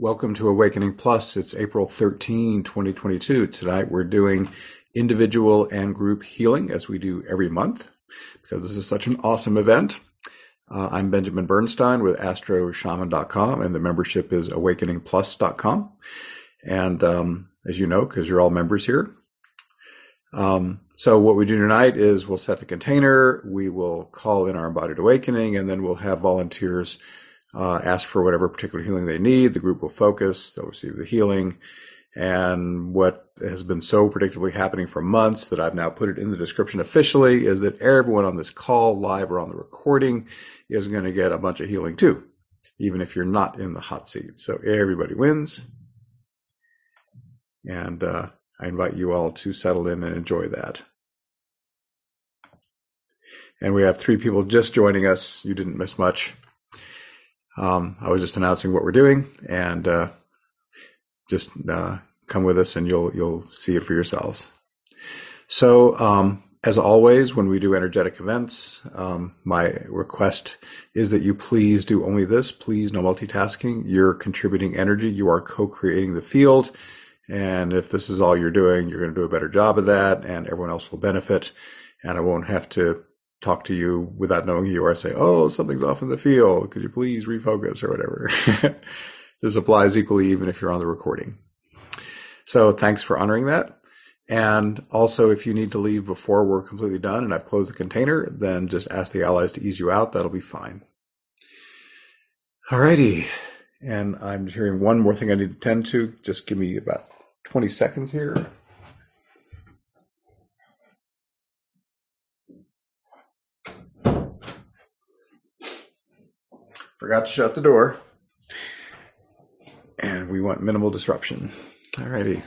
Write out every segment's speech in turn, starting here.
Welcome to Awakening Plus. It's April 13, 2022. Tonight we're doing individual and group healing as we do every month because this is such an awesome event. I'm Benjamin Bernstein with astroshaman.com and the membership is awakeningplus.com. And as you know, because you're all members here. So what we do tonight is we'll set the container, we will call in our embodied awakening, and then we'll have volunteers ask for whatever particular healing they need. The group will focus, they'll receive the healing. And what has been so predictably happening for months that I've now put it in the description officially is that everyone on this call, live or on the recording, is going to get a bunch of healing too, even if you're not in the hot seat. So everybody wins. And I invite you all to settle in and enjoy that. And we have 3 people just joining us. You didn't miss much. I was just announcing what we're doing, and just come with us and you'll see it for yourselves. So as always, when we do energetic events, my request is that you please do only this. Please, no multitasking. You're contributing energy. You are co-creating the field. And if this is all you're doing, you're going to do a better job of that, and everyone else will benefit. And I won't have to talk to you without knowing who you are, say, oh, something's off in the field. Could you please refocus or whatever? This applies equally even if you're on the recording. So thanks for honoring that. And also, if you need to leave before we're completely done and I've closed the container, then just ask the allies to ease you out. That'll be fine. Alrighty. And I'm hearing one more thing I need to tend to. Just give me about 20 seconds here. Forgot to shut the door. And we want minimal disruption. Alrighty.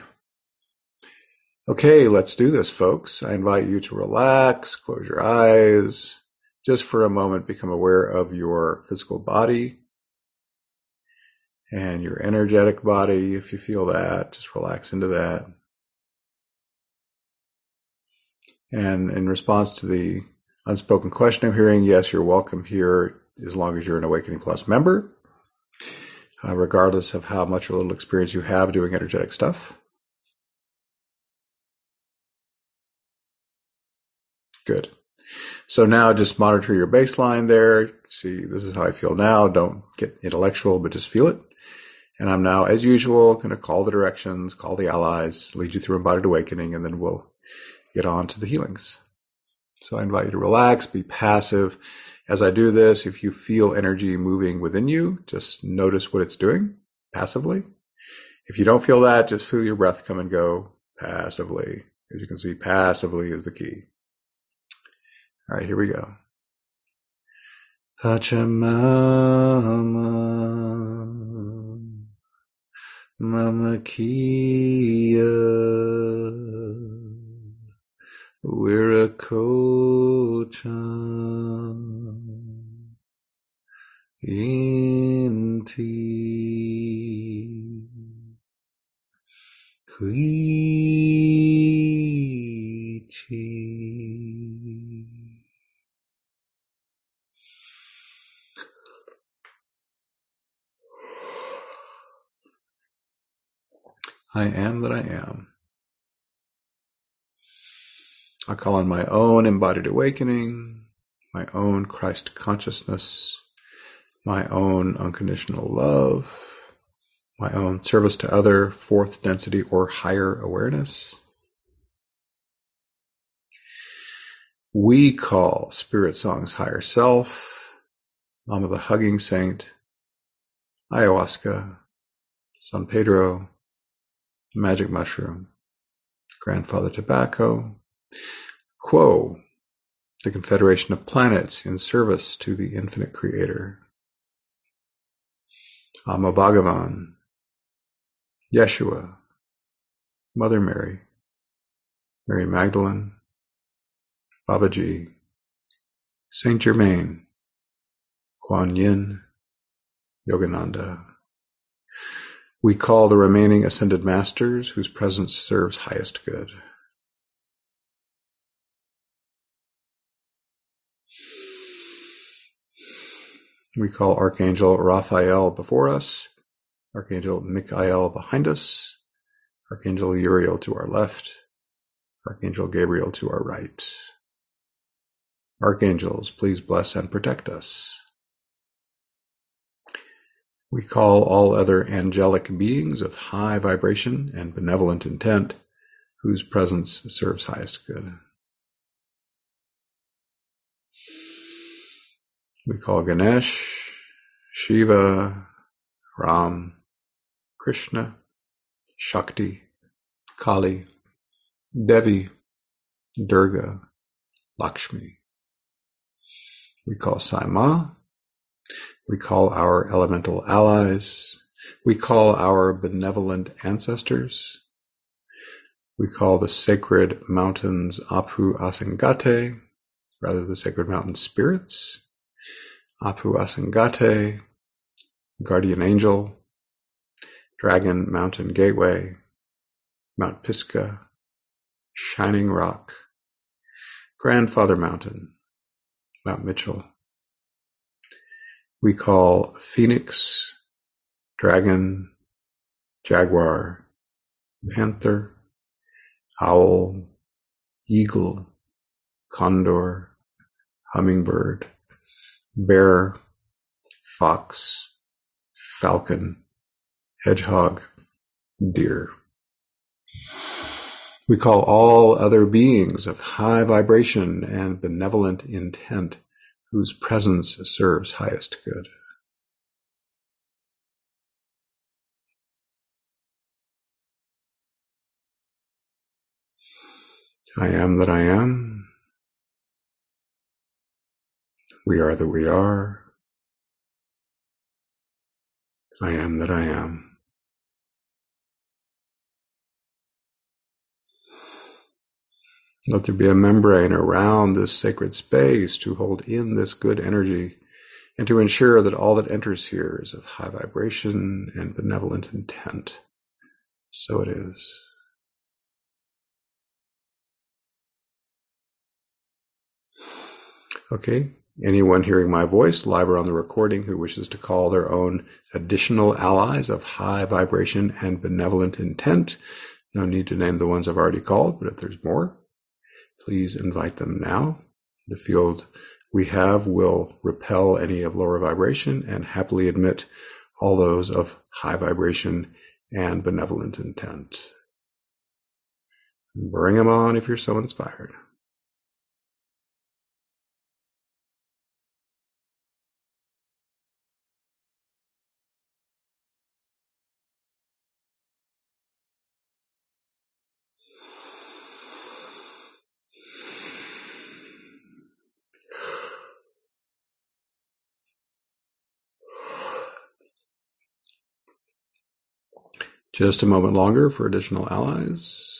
Okay, let's do this, folks. I invite you to relax, close your eyes. Just for a moment, become aware of your physical body and your energetic body. If you feel that, just relax into that. And in response to the unspoken question I'm hearing, yes, you're welcome here as long as you're an Awakening Plus member, regardless of how much or little experience you have doing energetic stuff. Good. So now just monitor your baseline there. See, this is how I feel now. Don't get intellectual, but just feel it. And I'm now, as usual, going to call the directions, call the allies, lead you through embodied awakening, and then we'll get on to the healings. So I invite you to relax, be passive. As I do this, if you feel energy moving within you, just notice what it's doing passively. If you don't feel that, just feel your breath come and go passively. As you can see, passively is the key. All right, here we go. Pachamama, Mama Kia, Wiracochan, Inti, Kuichi. I am that I am. I call on my own embodied awakening, my own Christ consciousness, my own unconditional love, my own service to other, fourth density or higher awareness. We call Spirit Song's higher self, Mama the Hugging Saint, Ayahuasca, San Pedro, Magic Mushroom, Grandfather Tobacco, Quo, the Confederation of Planets in service to the Infinite Creator, Amma Bhagavan, Yeshua, Mother Mary, Mary Magdalene, Babaji, Saint Germain, Kuan Yin, Yogananda. We call the remaining ascended masters whose presence serves highest good. We call Archangel Raphael before us, Archangel Michael behind us, Archangel Uriel to our left, Archangel Gabriel to our right. Archangels, please bless and protect us. We call all other angelic beings of high vibration and benevolent intent, whose presence serves highest good. We call Ganesh, Shiva, Ram, Krishna, Shakti, Kali, Devi, Durga, Lakshmi. We call Sai Ma. We call our elemental allies. We call our benevolent ancestors. We call the sacred mountains Apu Asangate, rather the sacred mountain spirits. Apu Asangate, Guardian Angel, Dragon Mountain Gateway, Mount Pisgah, Shining Rock, Grandfather Mountain, Mount Mitchell. We call Phoenix, Dragon, Jaguar, Panther, Owl, Eagle, Condor, Hummingbird, Bear, Fox, Falcon, Hedgehog, Deer. We call all other beings of high vibration and benevolent intent, whose presence serves highest good. I am that I am. We are that we are. I am that I am. Let there be a membrane around this sacred space to hold in this good energy and to ensure that all that enters here is of high vibration and benevolent intent. So it is. Okay, anyone hearing my voice live or on the recording who wishes to call their own additional allies of high vibration and benevolent intent, no need to name the ones I've already called, but if there's more, please invite them now. The field we have will repel any of lower vibration and happily admit all those of high vibration and benevolent intent. Bring them on if you're so inspired. Just a moment longer for additional allies.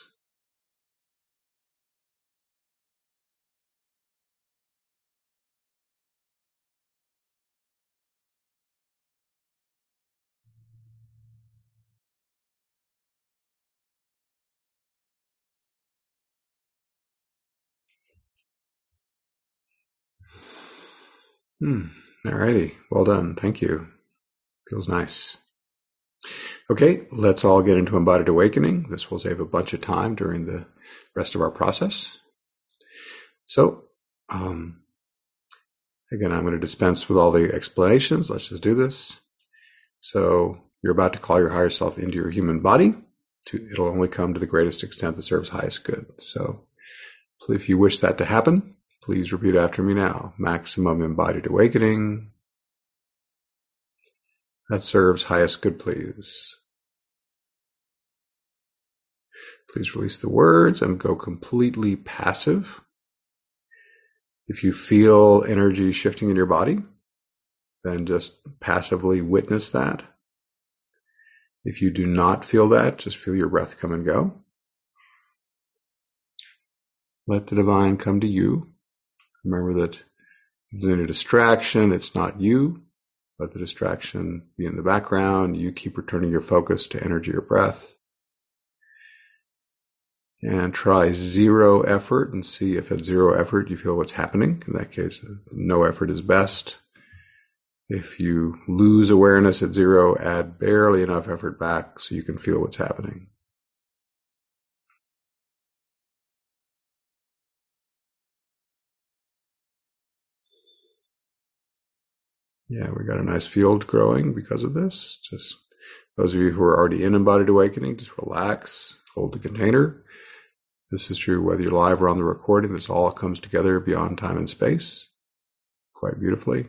Alrighty, well done. Thank you. Feels nice. Okay, let's all get into embodied awakening. This will save a bunch of time during the rest of our process. So, again, I'm going to dispense with all the explanations. Let's just do this. So, you're about to call your higher self into your human body. It'll only come to the greatest extent that serves highest good. So, if you wish that to happen, please repeat after me now. Maximum embodied awakening. That serves highest good, please. Please release the words and go completely passive. If you feel energy shifting in your body, then just passively witness that. If you do not feel that, just feel your breath come and go. Let the divine come to you. Remember that if there's any distraction, it's not you. Let the distraction be in the background. You keep returning your focus to energy or breath. And try zero effort and see if at zero effort you feel what's happening. In that case, no effort is best. If you lose awareness at 0, add barely enough effort back so you can feel what's happening. Yeah, we got a nice field growing because of this. Just those of you who are already in embodied awakening, just relax, hold the container. This is true whether you're live or on the recording. This all comes together beyond time and space quite beautifully.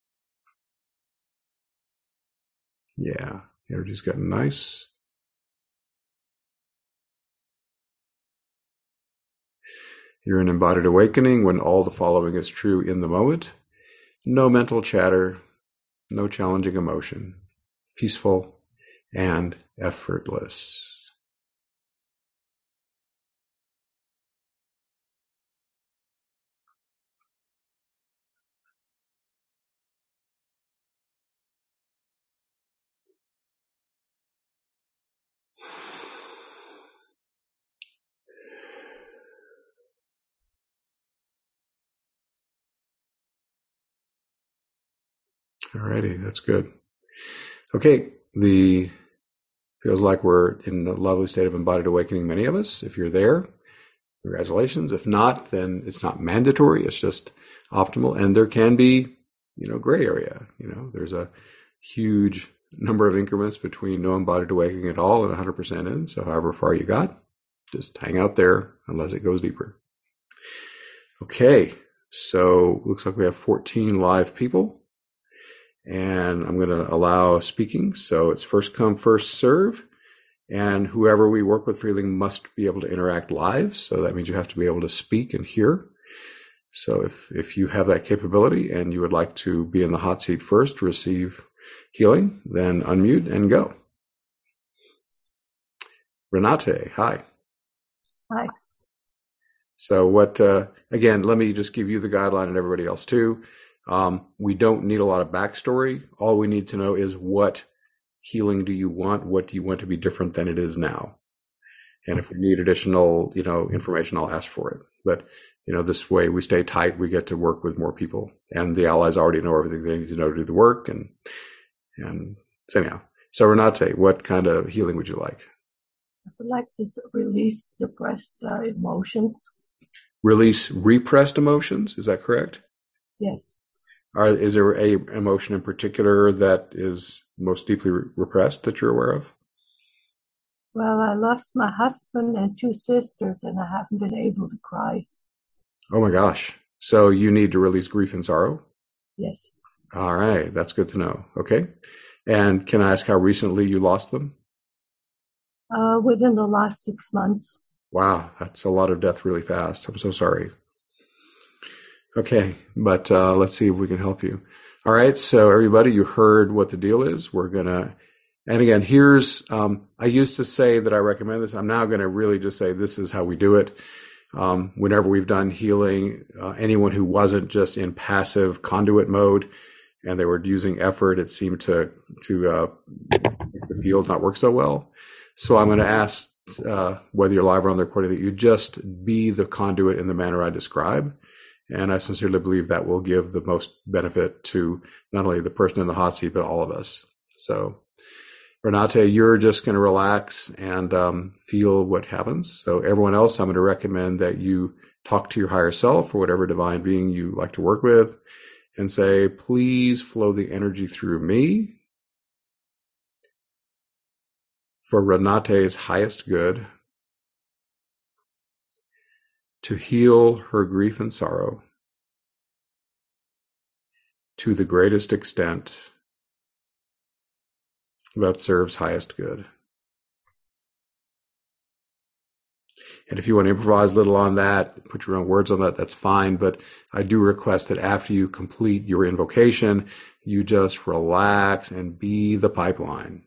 Yeah, energy's getting nice. You're in embodied awakening when all the following is true in the moment. No mental chatter, no challenging emotion, peaceful and effortless. Alrighty, that's good. Okay, feels like we're in a lovely state of embodied awakening, many of us. If you're there, congratulations. If not, then it's not mandatory. It's just optimal. And there can be, gray area. There's a huge number of increments between no embodied awakening at all and 100% in. So however far you got, just hang out there unless it goes deeper. Okay, so looks like we have 14 live people. And I'm going to allow speaking. So it's first come, first serve. And whoever we work with Freeling must be able to interact live. So that means you have to be able to speak and hear. So if you have that capability and you would like to be in the hot seat first to receive healing, then unmute and go. Renate, hi. Hi. So again, let me just give you the guideline and everybody else too. We don't need a lot of backstory. All we need to know is what healing do you want? What do you want to be different than it is now? And if we need additional, information, I'll ask for it. But, this way we stay tight. We get to work with more people, and the allies already know everything they need to know to do the work. And so anyhow, so Renate, what kind of healing would you like? I would like to release suppressed emotions. Release repressed emotions. Is that correct? Yes. Is there a emotion in particular that is most deeply repressed that you're aware of? Well, I lost my husband and 2 sisters, and I haven't been able to cry. Oh my gosh. So you need to release grief and sorrow? Yes. All right. That's good to know. Okay. And can I ask how recently you lost them? Within the last 6 months. Wow. That's a lot of death really fast. I'm so sorry. Okay. But let's see if we can help you. All right. So everybody, you heard what the deal is. And again, here's, I used to say that I recommend this. I'm now going to really just say this is how we do it. Whenever we've done healing, anyone who wasn't just in passive conduit mode and they were using effort, it seemed to make the field not work so well. So I'm going to ask, whether you're live or on the recording, that you just be the conduit in the manner I describe. And I sincerely believe that will give the most benefit to not only the person in the hot seat, but all of us. So Renate, you're just going to relax and feel what happens. So everyone else, I'm going to recommend that you talk to your higher self or whatever divine being you like to work with and say, please flow the energy through me for Renate's highest good, to heal her grief and sorrow to the greatest extent that serves highest good. And if you want to improvise a little on that, put your own words on that, that's fine. But I do request that after you complete your invocation, you just relax and be the pipeline.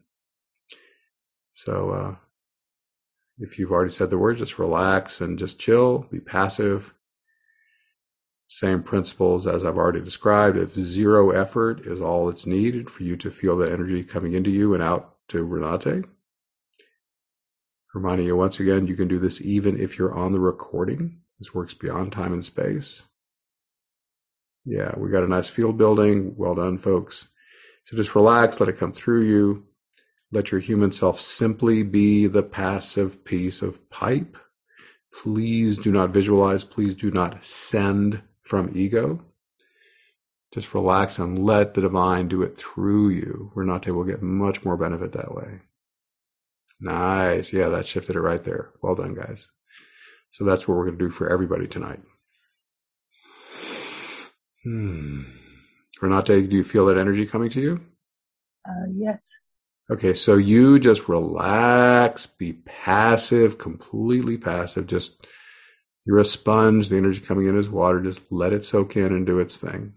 So if you've already said the words, just relax and just chill, be passive. Same principles as I've already described. If 0 effort is all that's needed for you to feel the energy coming into you and out to Renate. Reminding you once again, you can do this even if you're on the recording. This works beyond time and space. Yeah, we got a nice field building. Well done, folks. So just relax, let it come through you. Let your human self simply be the passive piece of pipe. Please do not visualize. Please do not send from ego. Just relax and let the divine do it through you. Renate will get much more benefit that way. Nice. Yeah, that shifted it right there. Well done, guys. So that's what we're going to do for everybody tonight. Renate, do you feel that energy coming to you? Yes. Okay, so you just relax, be passive, completely passive. Just, you're a sponge. The energy coming in is water. Just let it soak in and do its thing.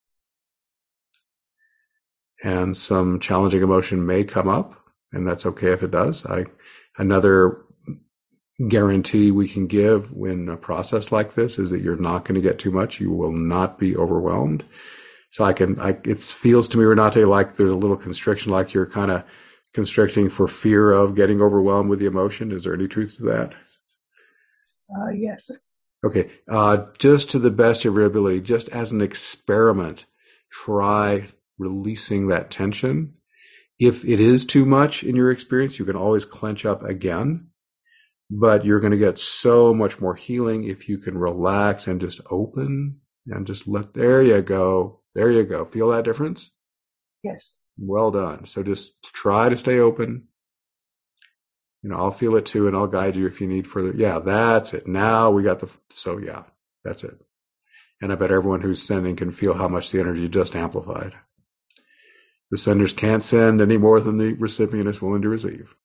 And some challenging emotion may come up, and that's okay if it does. Another guarantee we can give in a process like this is that you're not going to get too much. You will not be overwhelmed. So it feels to me, Renate, like there's a little constriction, like you're kind of constricting for fear of getting overwhelmed with the emotion. Is there any truth to that? Yes. Okay. Just to the best of your ability, just as an experiment, try releasing that tension. If it is too much in your experience, you can always clench up again, but you're going to get so much more healing if you can relax and just open and just there you go. There you go. Feel that difference? Yes. Well done. So just try to stay open. I'll feel it too, and I'll guide you if you need further. Yeah, that's it. Now we got that's it. And I bet everyone who's sending can feel how much the energy just amplified. The senders can't send any more than the recipient is willing to receive.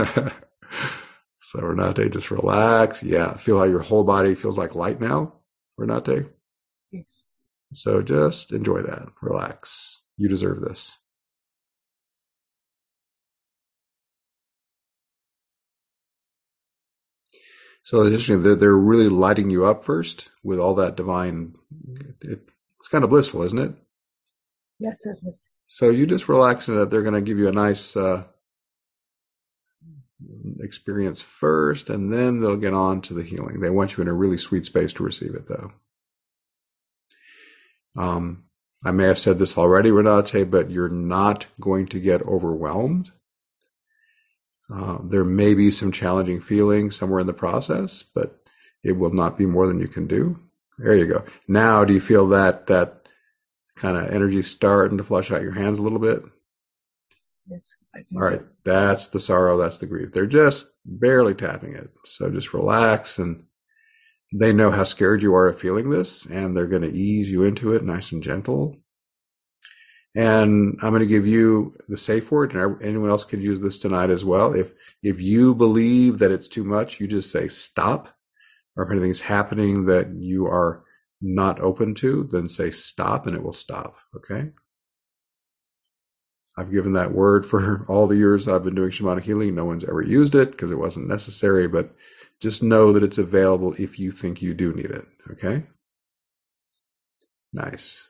So Renate, just relax. Yeah, feel how your whole body feels like light now, Renate. Yes. So just enjoy that. Relax. You deserve this. So it's interesting. They're really lighting you up first with all that divine. It's kind of blissful, isn't it? Yes, it is. So you just relax into that. They're going to give you a nice experience first, and then they'll get on to the healing. They want you in a really sweet space to receive it, though. I may have said this already, Renate, but you're not going to get overwhelmed. There may be some challenging feelings somewhere in the process, but it will not be more than you can do. There you go. Now, do you feel that kind of energy starting to flush out your hands a little bit? Yes, I do. All right. That's the sorrow. That's the grief. They're just barely tapping it. So just relax, and they know how scared you are of feeling this, and they're going to ease you into it nice and gentle. And I'm going to give you the safe word, and anyone else can use this tonight as well. If you believe that it's too much, you just say stop. Or if anything's happening that you are not open to, then say stop, and it will stop. Okay? I've given that word for all the years I've been doing shamanic healing. No one's ever used it because it wasn't necessary, but just know that it's available if you think you do need it. Okay? Nice.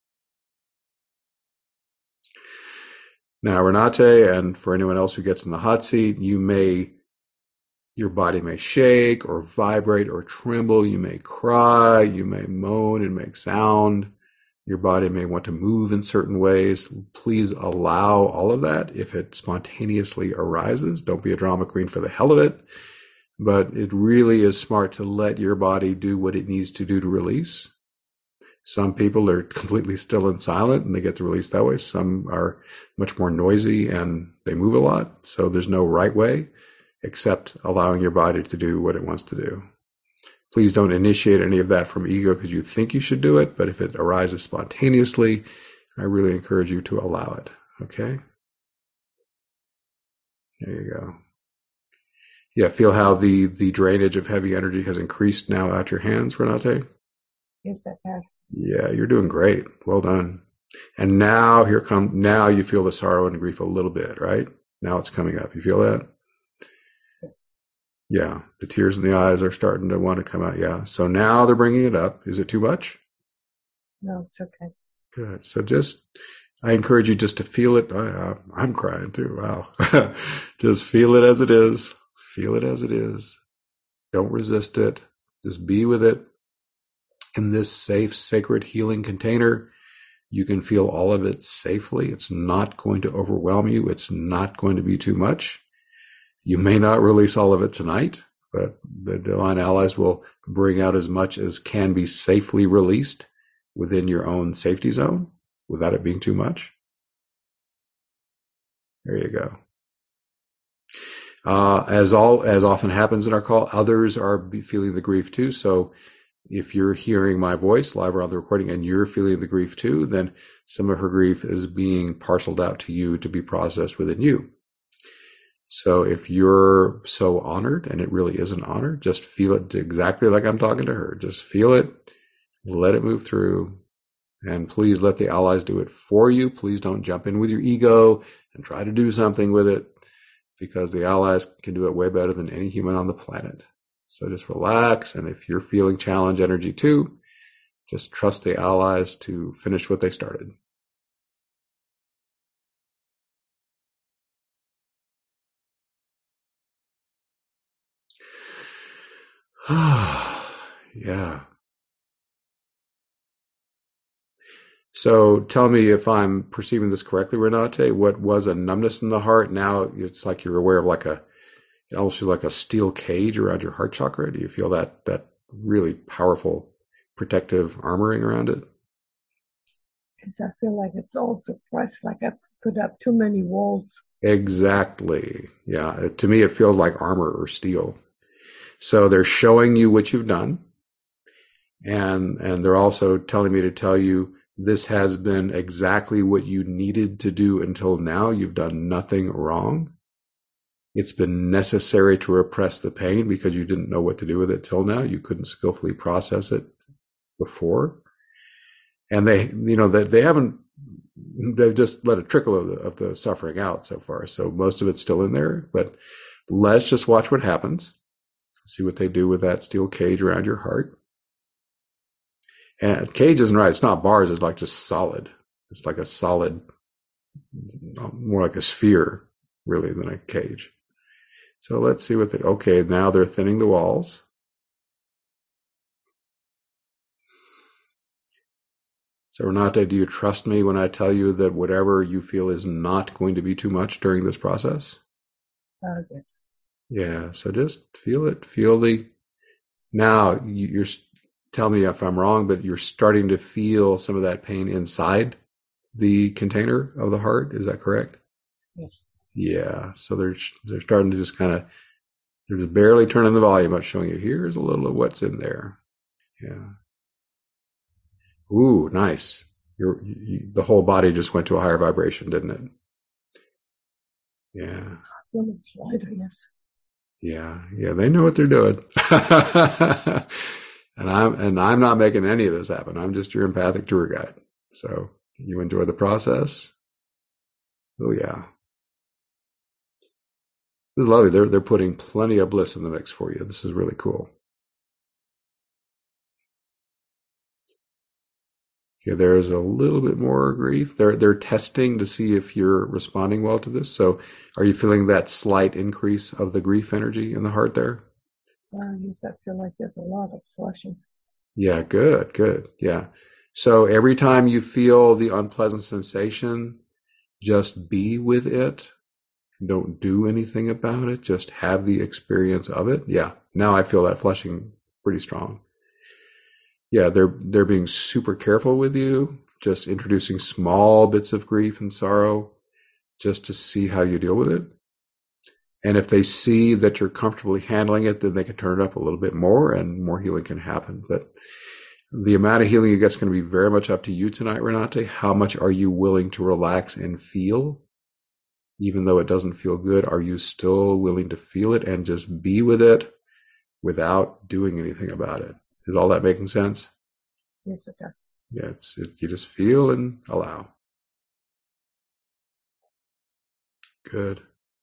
Now, Renate, and for anyone else who gets in the hot seat, your body may shake or vibrate or tremble. You may cry. You may moan and make sound. Your body may want to move in certain ways. Please allow all of that if it spontaneously arises. Don't be a drama queen for the hell of it. But it really is smart to let your body do what it needs to do to release. Some people are completely still and silent, and they get to release that way. Some are much more noisy, and they move a lot. So there's no right way except allowing your body to do what it wants to do. Please don't initiate any of that from ego because you think you should do it. But if it arises spontaneously, I really encourage you to allow it. Okay? There you go. Yeah, feel how the drainage of heavy energy has increased now out your hands, Renate? Yes, I have. Yeah, you're doing great. Well done. And now now you feel the sorrow and grief a little bit, right? Now it's coming up. You feel that? Yeah, the tears in the eyes are starting to want to come out. Yeah. So now they're bringing it up. Is it too much? No, it's okay. Good. So I encourage you just to feel it. I'm crying too. Wow. Just feel it as it is. Feel it as it is. Don't resist it. Just be with it. In this safe, sacred healing container, you can feel all of it safely. It's not going to overwhelm you. It's not going to be too much. You may not release all of it tonight, but the divine allies will bring out as much as can be safely released within your own safety zone without it being too much. There you go. As often happens in our call, others are feeling the grief too. So if you're hearing my voice live or on the recording and you're feeling the grief too, then some of her grief is being parceled out to you to be processed within you. So if you're so honored, and it really is an honor, just feel it exactly like I'm talking to her. Just feel it, let it move through, and please let the allies do it for you. Please don't jump in with your ego and try to do something with it, because the allies can do it way better than any human on the planet. So just relax, and if you're feeling challenge energy too, just trust the allies to finish what they started. Yeah. So tell me if I'm perceiving this correctly, Renate. What was a numbness in the heart, now it's like you're aware of it almost feels like a steel cage around your heart chakra. Do you feel that really powerful protective armoring around it? Because I feel like it's all suppressed, like I put up too many walls. Exactly. Yeah. To me, it feels like armor or steel. So they're showing you what you've done. And they're also telling me to tell you this has been exactly what you needed to do until now. You've done nothing wrong. It's been necessary to repress the pain because you didn't know what to do with it till now. You couldn't skillfully process it before. And they've just let a trickle of the suffering out so far. So most of it's still in there, but let's just watch what happens. See what they do with that steel cage around your heart. And cage isn't right. It's not bars. It's like just solid. It's like a solid, more like a sphere, really, than a cage. So let's see what okay, now they're thinning the walls. So Renate, do you trust me when I tell you that whatever you feel is not going to be too much during this process? Yes. Yeah, so just feel it. Now you're, tell me if I'm wrong, but you're starting to feel some of that pain inside the container of the heart. Is that correct? Yes. Yeah, so they're starting to just they're just barely turning the volume up, showing you here's a little of what's in there. Yeah. Ooh, nice. The whole body just went to a higher vibration, didn't it? Yeah. It's lighter, yes. Yeah, they know what they're doing. and I'm not making any of this happen. I'm just your empathic tour guide. So you enjoy the process? Oh yeah. This is lovely. They're putting plenty of bliss in the mix for you. This is really cool. Okay, there's a little bit more grief. They're testing to see if you're responding well to this. So are you feeling that slight increase of the grief energy in the heart there? Yes, I feel like there's a lot of flushing. Yeah, good. Yeah. So every time you feel the unpleasant sensation, just be with it. Don't do anything about it. Just have the experience of it. Yeah. Now I feel that flushing pretty strong. Yeah, they're being super careful with you, just introducing small bits of grief and sorrow just to see how you deal with it. And if they see that you're comfortably handling it, then they can turn it up a little bit more and more healing can happen. But the amount of healing you get is going to be very much up to you tonight, Renate. How much are you willing to relax and feel? Even though it doesn't feel good, are you still willing to feel it and just be with it without doing anything about it? Is all that making sense? Yes, it does. Yeah, you just feel and allow. Good.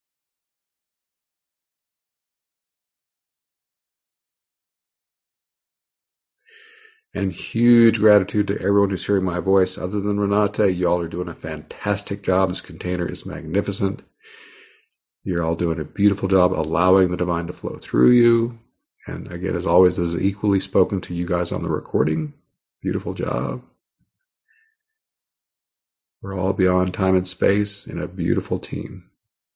And huge gratitude to everyone who's hearing my voice. Other than Renate, y'all are doing a fantastic job. This container is magnificent. You're all doing a beautiful job allowing the divine to flow through you. And again, as always, this is equally spoken to you guys on the recording. Beautiful job. We're all beyond time and space in a beautiful team.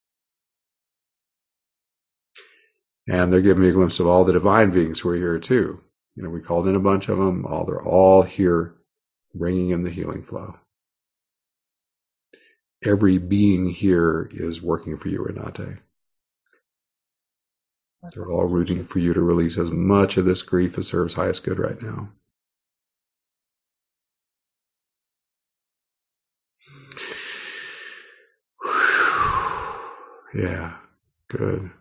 And they're giving me a glimpse of all the divine beings who are here too. You know, we called in a bunch of them. They're all here bringing in the healing flow. Every being here is working for you, Renate. They're all rooting for you to release as much of this grief as serves highest good right now. Yeah, good.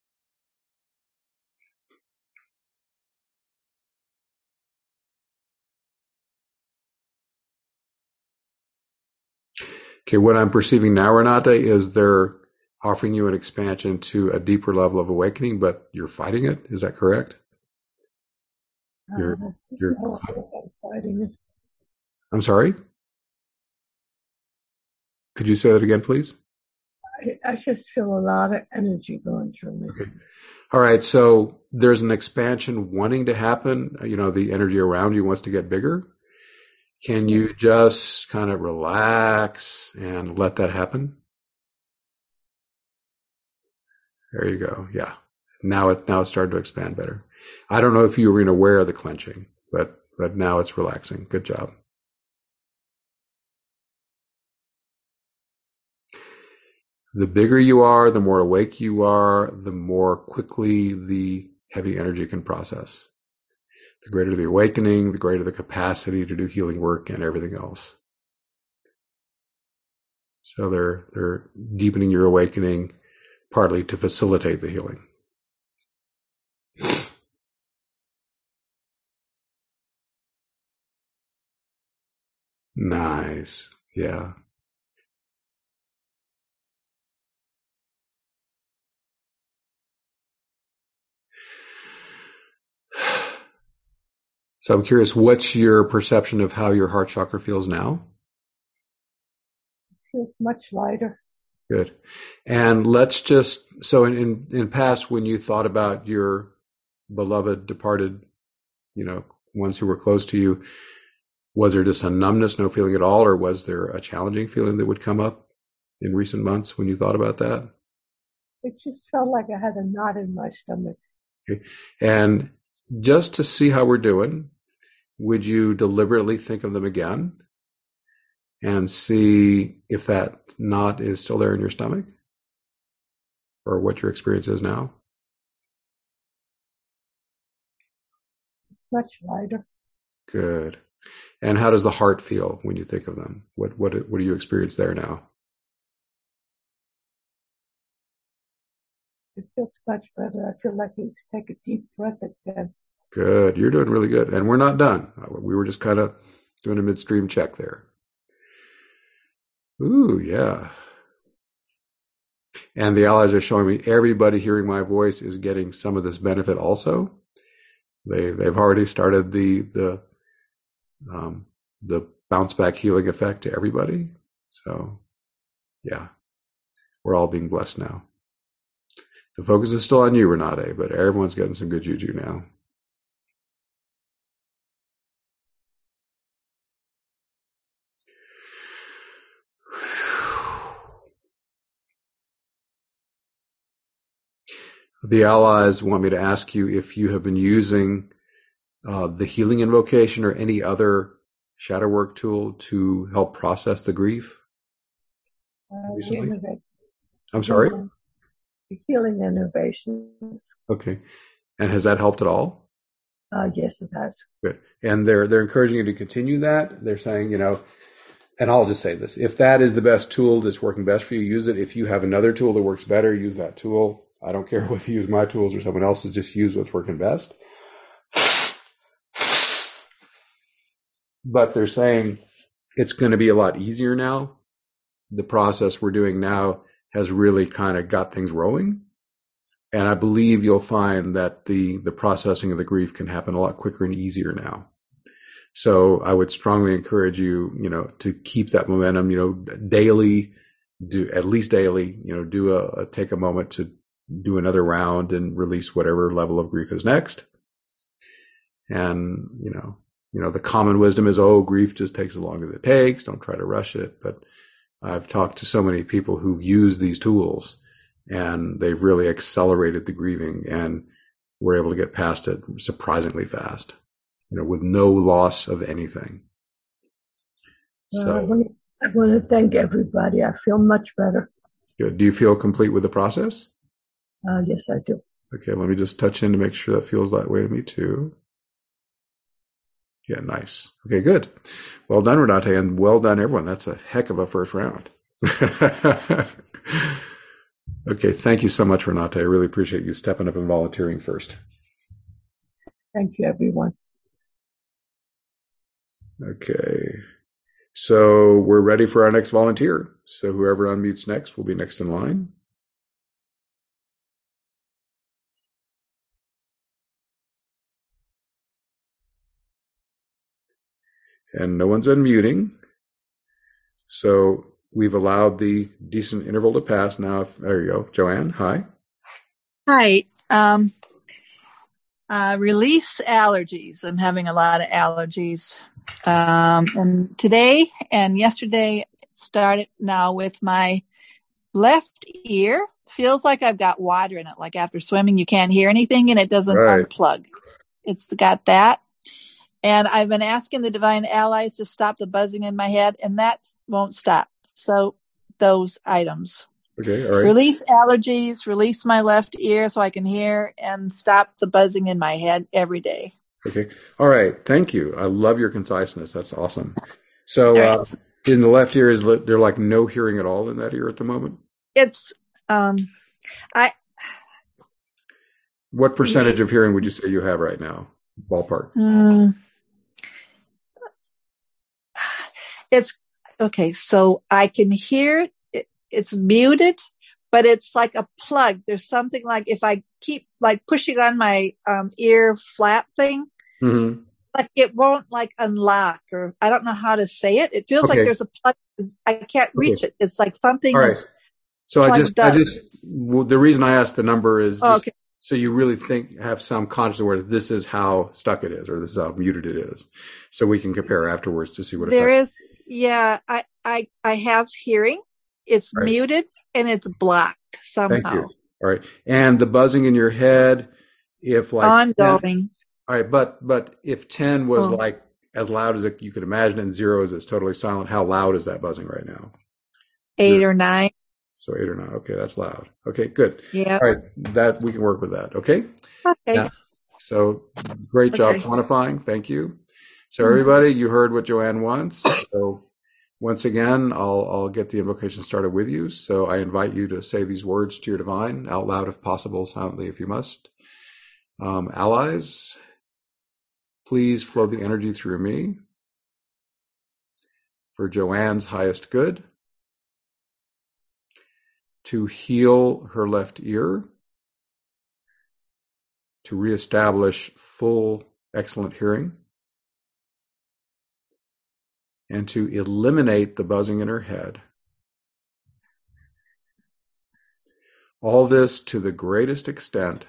Okay, what I'm perceiving now, Renate, is they're offering you an expansion to a deeper level of awakening, but you're fighting it. Is that correct? You're fighting it. I'm sorry? Could you say that again, please? I just feel a lot of energy going through me. Okay. All right, so there's an expansion wanting to happen. You know, the energy around you wants to get bigger. Can you just kind of relax and let that happen? There you go. Yeah. Now it's starting to expand better. I don't know if you were even aware of the clenching, but now it's relaxing. Good job. The bigger you are, the more awake you are, the more quickly the heavy energy can process. The greater the awakening, the greater the capacity to do healing work and everything else. So they're deepening your awakening partly to facilitate the healing. Nice. Yeah. So I'm curious, what's your perception of how your heart chakra feels now? It feels much lighter. Good. And let's just, so in past, when you thought about your beloved departed, you know, ones who were close to you, was there just a numbness, no feeling at all, or was there a challenging feeling that would come up in recent months when you thought about that? It just felt like I had a knot in my stomach. Okay. And just to see how we're doing, would you deliberately think of them again and see if that knot is still there in your stomach or what your experience is now? Much lighter. Good. And how does the heart feel when you think of them? What do you experience there now? It feels much better. I feel like I need to take a deep breath again. Good. You're doing really good. And we're not done. We were just kind of doing a midstream check there. Ooh, yeah. And the allies are showing me everybody hearing my voice is getting some of this benefit also. They've already started the bounce back healing effect to everybody. So yeah, we're all being blessed now. The focus is still on you, Renate, but everyone's getting some good juju now. The allies want me to ask you if you have been using the healing invocation or any other shadow work tool to help process the grief recently. I'm sorry? The healing innovations. Okay. And has that helped at all? Yes, it has. Good. And they're encouraging you to continue that. They're saying, you know, and I'll just say this, if that is the best tool that's working best for you, use it. If you have another tool that works better, use that tool. I don't care whether you use my tools or someone else's, just use what's working best. But they're saying it's going to be a lot easier now. The process we're doing now has really kind of got things rolling. And I believe you'll find that the processing of the grief can happen a lot quicker and easier now. So I would strongly encourage you, you know, to keep that momentum, you know, daily, do at least daily, you know, take a moment to do another round and release whatever level of grief is next. And, the common wisdom is, grief just takes as long as it takes. Don't try to rush it. But I've talked to so many people who've used these tools and they've really accelerated the grieving and were able to get past it surprisingly fast, with no loss of anything. So I want to thank everybody. I feel much better. Good. Do you feel complete with the process? Yes, I do. Okay, let me just touch in to make sure that feels that way to me too. Yeah, nice. Okay, good. Well done, Renate, and well done, everyone. That's a heck of a first round. Okay, thank you so much, Renate. I really appreciate you stepping up and volunteering first. Thank you, everyone. Okay, so we're ready for our next volunteer. So whoever unmutes next will be next in line. And no one's unmuting. So we've allowed the decent interval to pass. Now, there you go. Joanne, hi. Hi. Release allergies. I'm having a lot of allergies. And today and yesterday it started now with my left ear. Feels like I've got water in it. Like after swimming, you can't hear anything and it doesn't unplug. It's got that. And I've been asking the Divine Allies to stop the buzzing in my head, and that won't stop. So those items. Okay, all right. Release allergies, release my left ear so I can hear, and stop the buzzing in my head every day. Okay. All right. Thank you. I love your conciseness. That's awesome. So in the left ear, is there like no hearing at all in that ear at the moment? It's, What percentage of hearing would you say you have right now? Ballpark. It's okay. So I can hear it. It's muted, but it's like a plug. There's something like if I keep like pushing on my ear flap thing, like it won't like unlock, or I don't know how to say it. It feels like there's a plug. I can't reach it. It's like something. All right. So the reason I asked the number is so you really have some conscious awareness. This is how stuck it is, or this is how muted it is, so we can compare afterwards to see what there is. Yeah, I have hearing. It's muted and it's blocked somehow. Thank you. All right, and the buzzing in your head, if like ongoing. 10, all right, but if 10 was like as loud as you could imagine, and 0 is it's totally silent, how loud is that buzzing right now? 8 or 9. So 8 or 9. Okay, that's loud. Okay, good. Yeah. All right, that we can work with that. Okay. Okay. Now, so great job quantifying. Thank you. So everybody, you heard what Joanne wants. So once again, I'll get the invocation started with you. So I invite you to say these words to your divine out loud, if possible, silently if you must. Allies, please flow the energy through me for Joanne's highest good, to heal her left ear, to reestablish full, excellent hearing, and to eliminate the buzzing in her head. All this to the greatest extent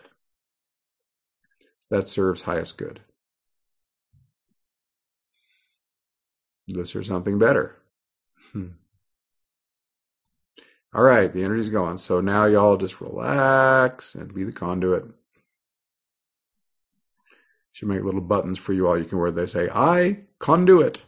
that serves highest good. This or something better. All right, the energy's going. So now y'all just relax and be the conduit. Should make little buttons for you all you can wear. They say, I conduit.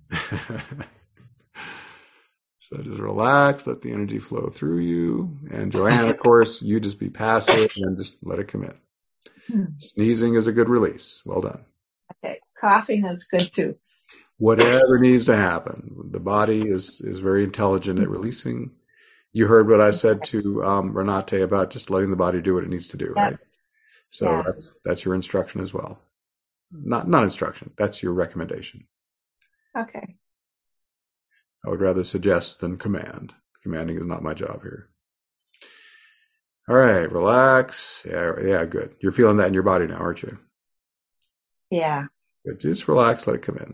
So just relax, let the energy flow through you. And Joanne, of course, you just be passive and just let it come in. Sneezing is a good release. Well done. Okay, coughing is good too. Whatever needs to happen. The body is very intelligent at releasing. You heard what I said to Renate about just letting the body do what it needs to do, right? So that's your instruction as well. Not instruction. That's your recommendation. Okay. I would rather suggest than command. Commanding is not my job here. All right, relax. Yeah, good. You're feeling that in your body now, aren't you? Yeah. Good. Just relax, let it come in.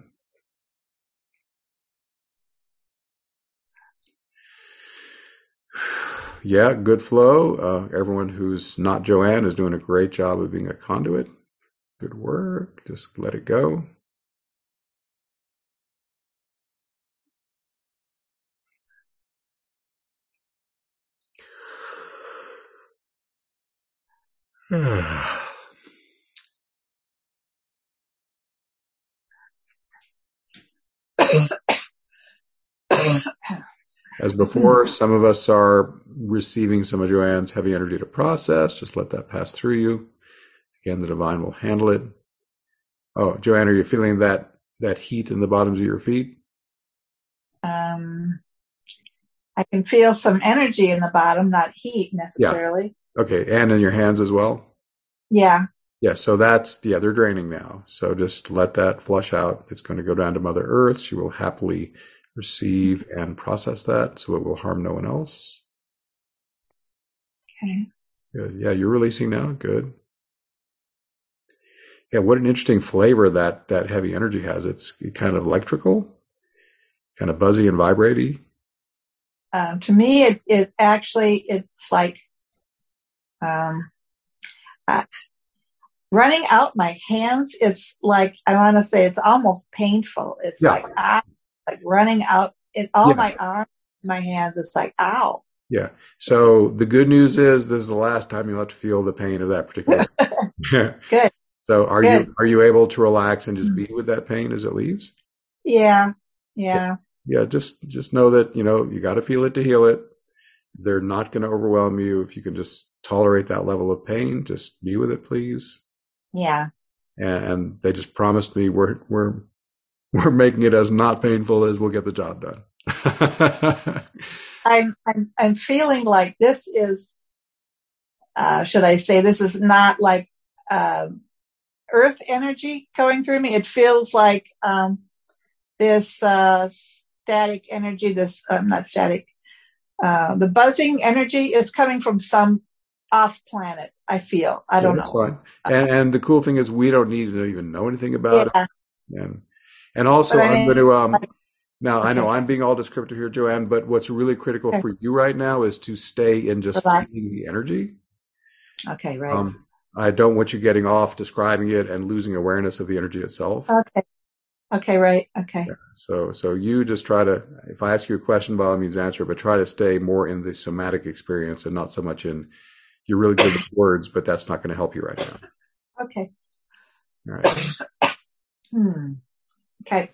Yeah, good flow. Everyone who's not Joanne is doing a great job of being a conduit. Good work. Just let it go. As before, some of us are receiving some of Joanne's heavy energy to process. Just let that pass through you. Again, the divine will handle it. Oh, Joanne, are you feeling that heat in the bottoms of your feet? I can feel some energy in the bottom, not heat necessarily. Yeah. Okay, and in your hands as well? Yeah. Yeah, so they're draining now. So just let that flush out. It's going to go down to Mother Earth. She will happily receive and process that, so it will harm no one else. Okay. Good. Yeah, you're releasing now. Good. Yeah, what an interesting flavor that heavy energy has. It's kind of electrical, kind of buzzy and vibraty. To me, it actually, it's like running out my hands. It's like, I want to say it's almost painful. It's like running out in all my arms, my hands. It's like, ow. Yeah. So the good news is this is the last time you'll have to feel the pain of that particular. Good. So are you able to relax and just be with that pain as it leaves? Yeah. Yeah. Yeah. Just know that, you got to feel it to heal it. They're not going to overwhelm you. If you can just tolerate that level of pain, just be with it, please. Yeah. And they just promised me we're making it as not painful as we'll get the job done. I'm feeling like this is, should I say, this is not like earth energy going through me. It feels like this static energy, not static, the buzzing energy is coming from some off planet, I feel. I don't know. Fine. And the cool thing is we don't need to even know anything about it. And also I'm going to, now I know I'm being all descriptive here, Joanne, but what's really critical for you right now is to stay in just feeling the energy. Okay, right. I don't want you getting off describing it and losing awareness of the energy itself. Okay, right. Okay. Yeah. So you just try to, if I ask you a question, by all means answer, but try to stay more in the somatic experience and not so much in, you're really good with words, but that's not going to help you right now. Okay. All right. Okay.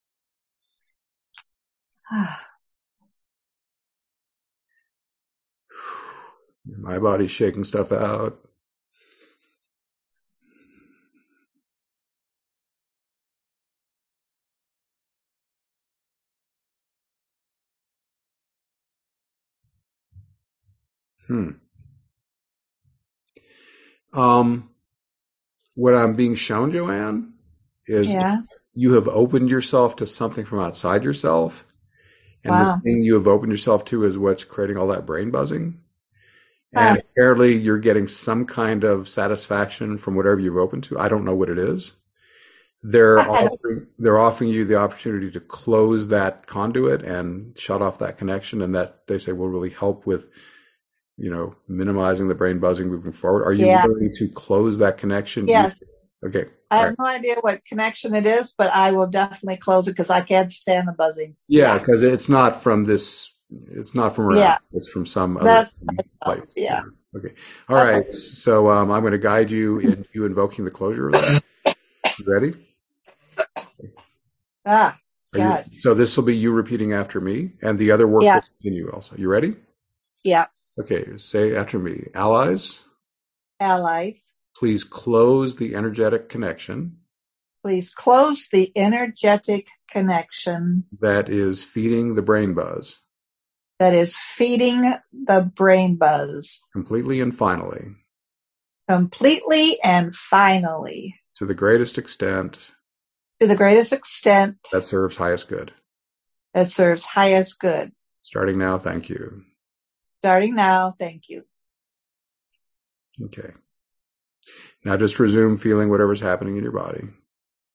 My body's shaking stuff out. What I'm being shown, Joanne, is you have opened yourself to something from outside yourself. And the thing you have opened yourself to is what's creating all that brain buzzing. And apparently you're getting some kind of satisfaction from whatever you've opened to. I don't know what it is. They're offering you the opportunity to close that conduit and shut off that connection. And that, they say, will really help with, minimizing the brain buzzing moving forward. Are you willing to close that connection? Yes. Okay. I have no idea what connection it is, but I will definitely close it because I can't stand the buzzing. Yeah, because it's not from this. It's not from around. Yeah. It's from some other place. Yeah. Okay. All right. So I'm going to guide you in you invoking the closure of that. You ready? God. So this will be you repeating after me, and the other work will continue also. You ready? Yeah. Okay. Say after me. Allies. Please close the energetic connection. Please close the energetic connection. That is feeding the brain buzz. That is feeding the brain buzz. Completely and finally. Completely and finally. To the greatest extent. To the greatest extent. That serves highest good. That serves highest good. Starting now, thank you. Starting now, thank you. Okay. Now just resume feeling whatever's happening in your body.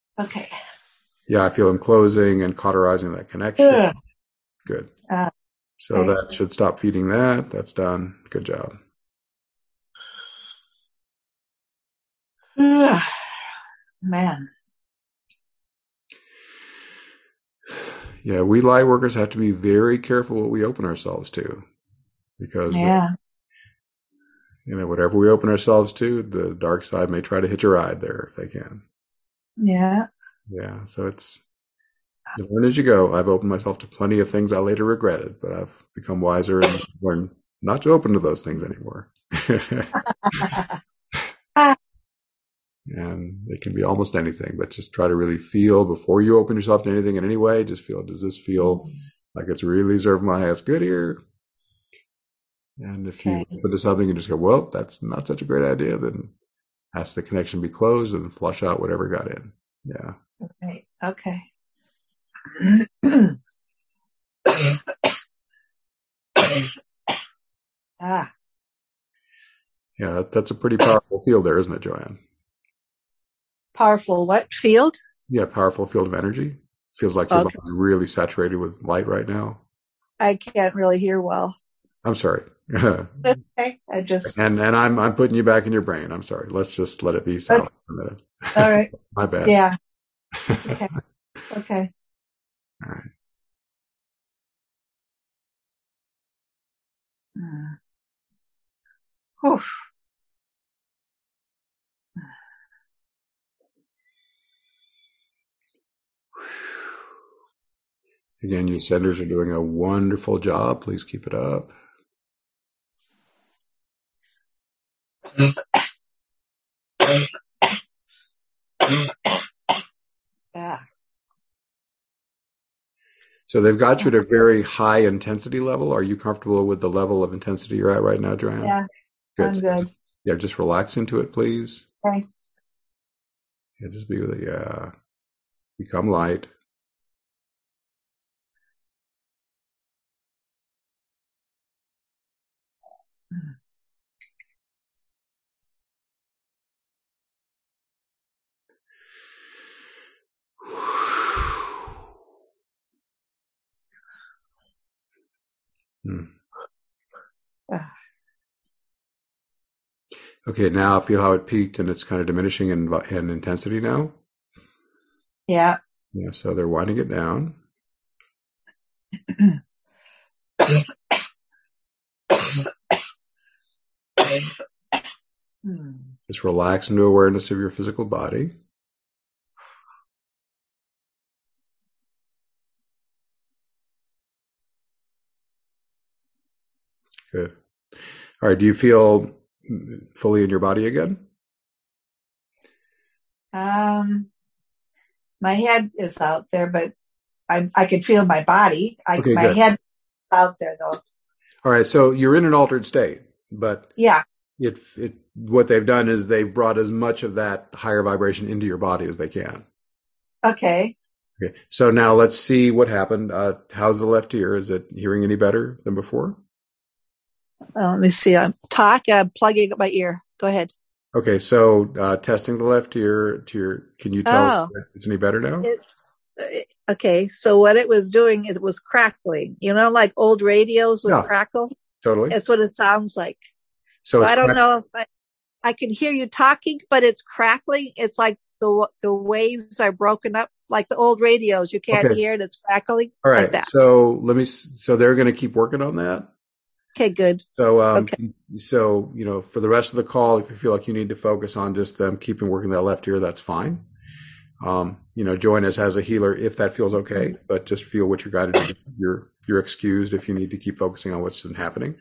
Okay. Yeah, I feel them closing and cauterizing that connection. Good. So Okay. that should stop feeding that. That's done. Good job. Man. Yeah, we light workers have to be very careful what we open ourselves to, because Yeah. whatever we open ourselves to, the dark side may try to hitch a ride there if they can. Yeah. Yeah, so it's you learn as you go. I've opened myself to plenty of things I later regretted, but I've become wiser and learned not to open to those things anymore. And it can be almost anything, but just try to really feel before you open yourself to anything in any way. Just feel, does this feel like it's really serving my highest good here? And if you open to something and just go, well, that's not such a great idea, then ask the connection be closed and flush out whatever got in. Yeah. Okay. Yeah, that's a pretty powerful field there, isn't it, Joanne? Powerful what field? Yeah, powerful field of energy. Feels like your body's really saturated with light right now. I can't really hear well. I'm sorry. Okay. I just and I'm putting you back in your brain. I'm sorry. Let's just let it be silent for a minute. All right. My bad. Yeah. That's okay. Okay. All right. Whew. Again, you senders are doing a wonderful job. Please keep it up. Yeah. So they've got you at a very high intensity level. Are you comfortable with the level of intensity you're at right now, Joanne? Yeah. Good. I'm good. Yeah, just relax into it, please. Okay. Yeah, just be with it. Yeah. Become light. Okay, now feel how it peaked and it's kind of diminishing in intensity now. Yeah. Yeah, so they're winding it down. Just relax into awareness of your physical body. Good. All right, do you feel fully in your body again? My head is out there, but I can feel my body. Okay, my good. head is out there though. All right, so you're in an altered state, but yeah, what they've done is they've brought as much of that higher vibration into your body as they can. Okay. Okay, so now let's see what happened. How's the left ear? Is it hearing any better than before? Let me see. I'm plugging up my ear. Go ahead. Okay, so testing the left ear to your, can you tell if it's any better now? Okay, so what it was doing, it was crackling. You know, like old radios would crackle? Totally. That's what it sounds like. So I don't know if I can hear you talking, but it's crackling. It's like the waves are broken up, like the old radios. You can't hear it. It's crackling. All right. Like that. So they're going to keep working on that. Okay, good. So, so, for the rest of the call, if you feel like you need to focus on just them keeping working that left ear, that's fine. Join us as a healer if that feels okay, but just feel what you're guided to do. You're excused if you need to keep focusing on what's been happening.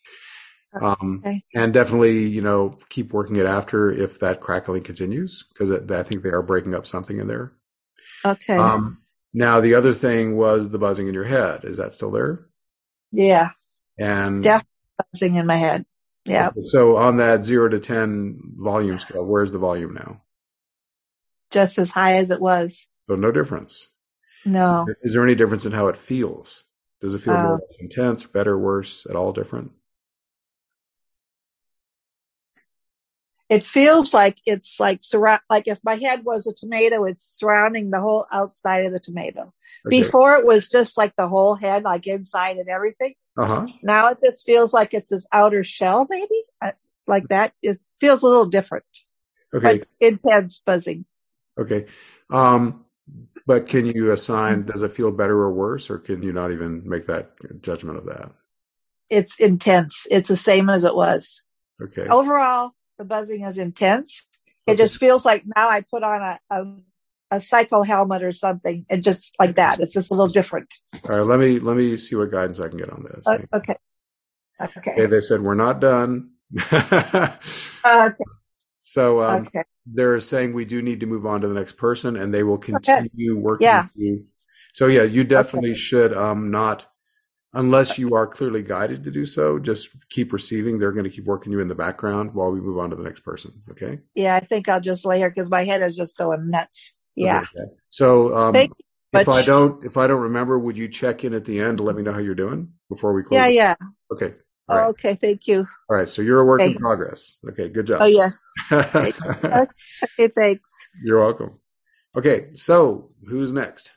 And definitely, keep working it after if that crackling continues, because I think they are breaking up something in there. Okay. Now the other thing was the buzzing in your head. Is that still there? Yeah. And definitely buzzing in my head. Yeah. So on that 0 to 10 volume scale, where's the volume now? Just as high as it was. So no difference. No. Is there any difference in how it feels? Does it feel more intense, better, worse, at all different? It feels like it's like like if my head was a tomato, it's surrounding the whole outside of the tomato. Okay. Before it was just like the whole head, like inside and everything. Uh-huh. Now it just feels like it's this outer shell, maybe like that. It feels a little different. Okay. But intense buzzing. Okay. But can you assign, does it feel better or worse, or can you not even make that judgment of that? It's intense. It's the same as it was. Okay. Overall, the buzzing is intense. It just feels like now I put on a cycle helmet or something, and just like that. It's just a little different. All right. Let me see what guidance I can get on this. Okay. Okay. They said we're not done. Okay. So they're saying we do need to move on to the next person, and they will continue working with you. So yeah, you definitely should not, unless you are clearly guided to do so, just keep receiving. They're going to keep working you in the background while we move on to the next person. Okay. Yeah, I think I'll just lay here because my head is just going nuts. Yeah. Okay. So if I don't remember, would you check in at the end to let me know how you're doing before we close? Yeah. Okay. All right. Okay, thank you. All right, so you're a work in progress. Okay, good job. Oh, yes. Thanks. Okay, thanks. You're welcome. Okay, so who's next?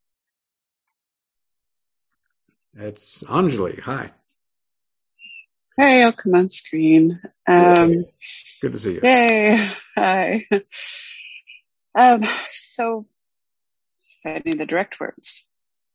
It's Anjali. Hi. Hey, I'll come on screen. Good to see you. Yay. Hi. So, I need the direct words.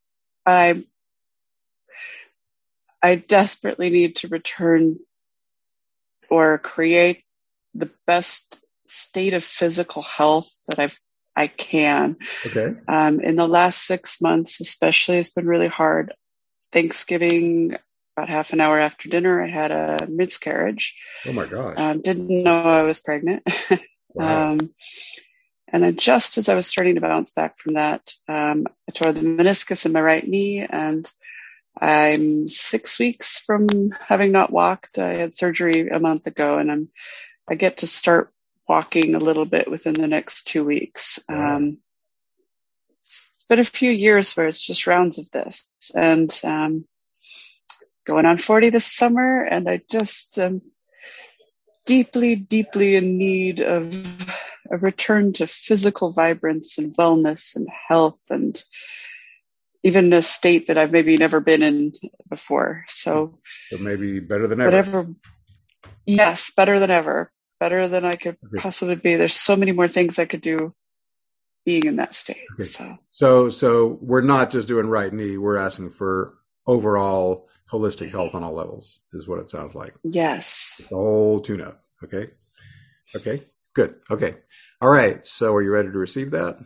I desperately need to return or create the best state of physical health that I can. Okay. In the last 6 months, especially, it's been really hard. Thanksgiving, about half an hour after dinner, I had a miscarriage. Oh my gosh. Didn't know I was pregnant. Wow. And then just as I was starting to bounce back from that, I tore the meniscus in my right knee, and I'm 6 weeks from having not walked. I had surgery a month ago, and I get to start walking a little bit within the next 2 weeks. Wow. It's been a few years where it's just rounds of this, and going on 40 this summer, and I just am deeply, deeply in need of a return to physical vibrance and wellness and health, and even a state that I've maybe never been in before. So maybe better than ever. Yes, better than ever. Better than I could possibly be. There's so many more things I could do being in that state. Okay. So we're not just doing right knee. We're asking for overall holistic health on all levels, is what it sounds like. Yes. The whole tune-up. Okay. Okay. Good. Okay. All right. So are you ready to receive that?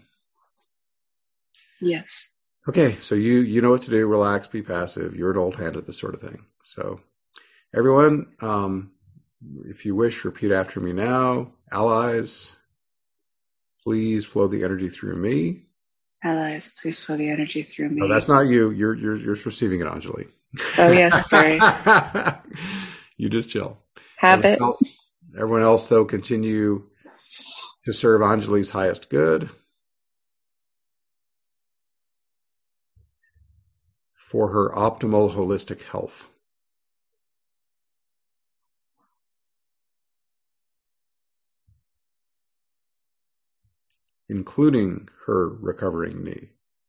Yes. Okay, so you know what to do. Relax, be passive. You're an old hand at this sort of thing. So everyone, if you wish, repeat after me now. Allies, please flow the energy through me. Allies, please flow the energy through me. No, that's not you. You're receiving it, Anjali. Oh, yes, sorry. You just chill. Habit. Everyone else, though, continue to serve Anjali's highest good. For her optimal holistic health. Including her recovering knee.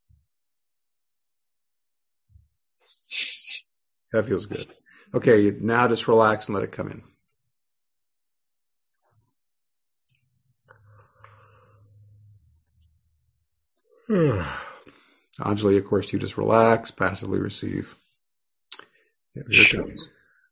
That feels good. Okay, now just relax and let it come in. Anjali, of course, you just relax, passively receive. Yeah, here it comes.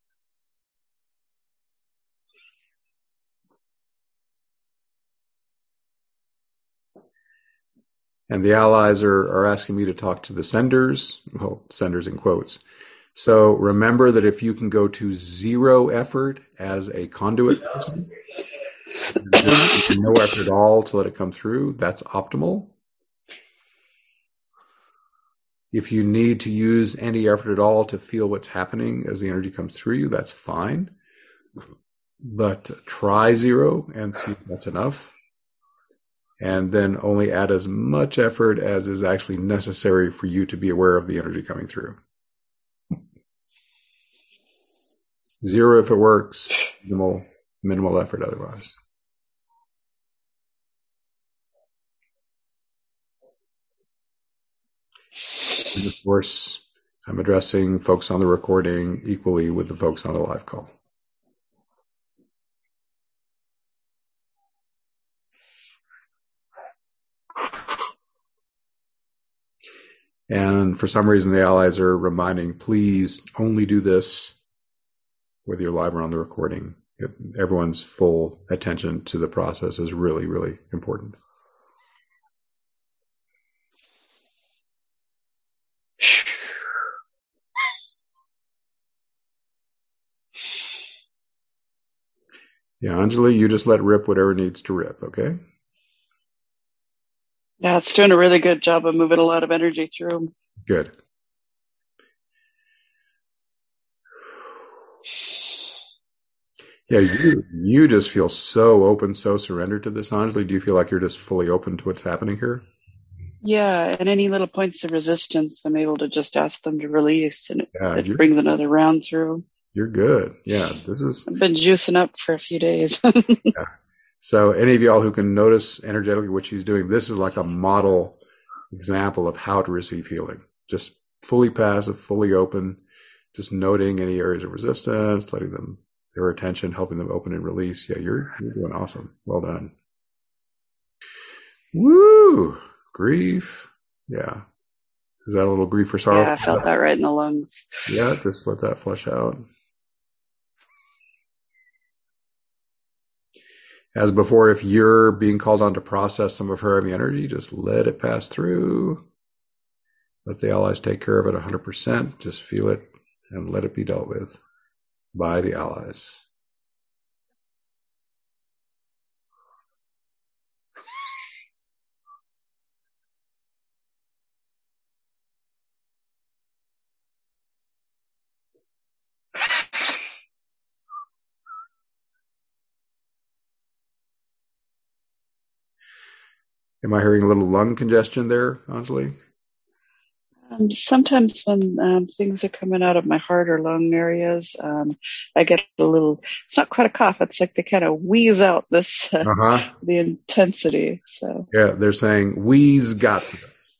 And the allies are asking me to talk to the senders, well, senders in quotes. So remember that if you can go to zero effort as a conduit person, no effort at all to let it come through, that's optimal. If you need to use any effort at all to feel what's happening as the energy comes through you, that's fine. But try zero and see if that's enough. And then only add as much effort as is actually necessary for you to be aware of the energy coming through. Zero if it works, minimal effort otherwise. And of course, I'm addressing folks on the recording equally with the folks on the live call. And for some reason, the allies are reminding, please only do this whether you're live or on the recording. Everyone's full attention to the process is really, really important. Yeah, Anjali, you just let rip whatever needs to rip, okay? Yeah, it's doing a really good job of moving a lot of energy through. Good. Yeah, you just feel so open, so surrendered to this, Anjali. Do you feel like you're just fully open to what's happening here? Yeah, and any little points of resistance, I'm able to just ask them to release, and it brings another round through. You're good. Yeah, I've been juicing up for a few days. Yeah. So any of y'all who can notice energetically what she's doing, this is like a model example of how to receive healing. Just fully passive, fully open, just noting any areas of resistance, letting them their attention, helping them open and release. Yeah, you're doing awesome. Well done. Woo! Grief. Yeah. Is that a little grief or sorrow? Yeah, I felt that right in the lungs. Yeah, just let that flush out. As before, if you're being called on to process some of her heavy energy, just let it pass through. Let the allies take care of it 100%. Just feel it and let it be dealt with by the allies. Am I hearing a little lung congestion there, Anjali? Sometimes when things are coming out of my heart or lung areas, I get a little, it's not quite a cough, it's like they kind of wheeze out this, the intensity. So yeah, they're saying, we's got this.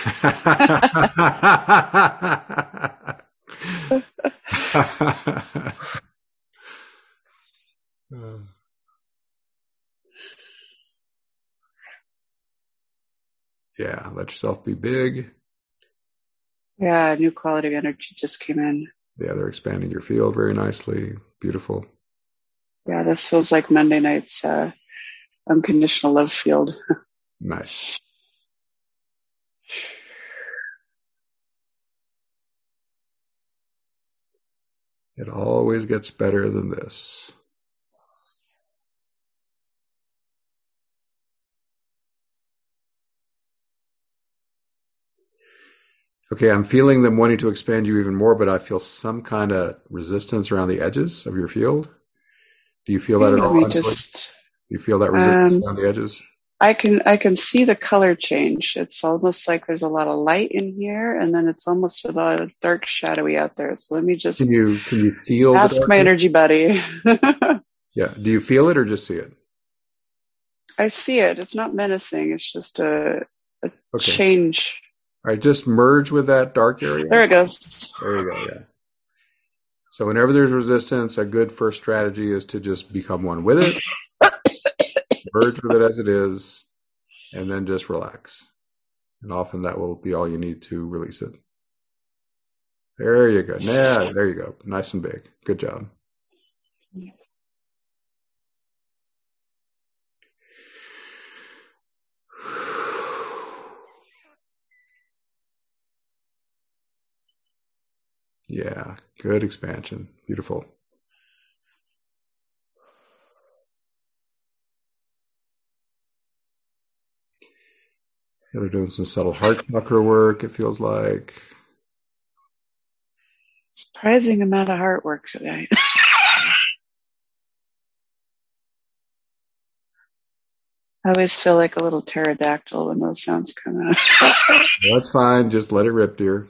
Yeah, let yourself be big. Yeah, new quality of energy just came in. Yeah, they're expanding your field very nicely. Beautiful. Yeah, this feels like Monday night's unconditional love field. Nice. It always gets better than this. Okay, I'm feeling them wanting to expand you even more, but I feel some kind of resistance around the edges of your field. Do you feel that at all? Do you feel that resistance around the edges? I can see the color change. It's almost like there's a lot of light in here, and then it's almost a lot of dark, shadowy out there. So let me just can you feel ask my energy buddy. Yeah. Do you feel it or just see it? I see it. It's not menacing. It's just a change. All right, just merge with that dark area. There it goes. There you go, yeah. So whenever there's resistance, a good first strategy is to just become one with it, merge with it as it is, and then just relax. And often that will be all you need to release it. There you go. Yeah, there you go. Nice and big. Good job. Yeah, good expansion. Beautiful. They're doing some subtle heart chakra work, it feels like. Surprising amount of heart work today. I always feel like a little pterodactyl when those sounds come out. That's fine. Just let it rip, dear.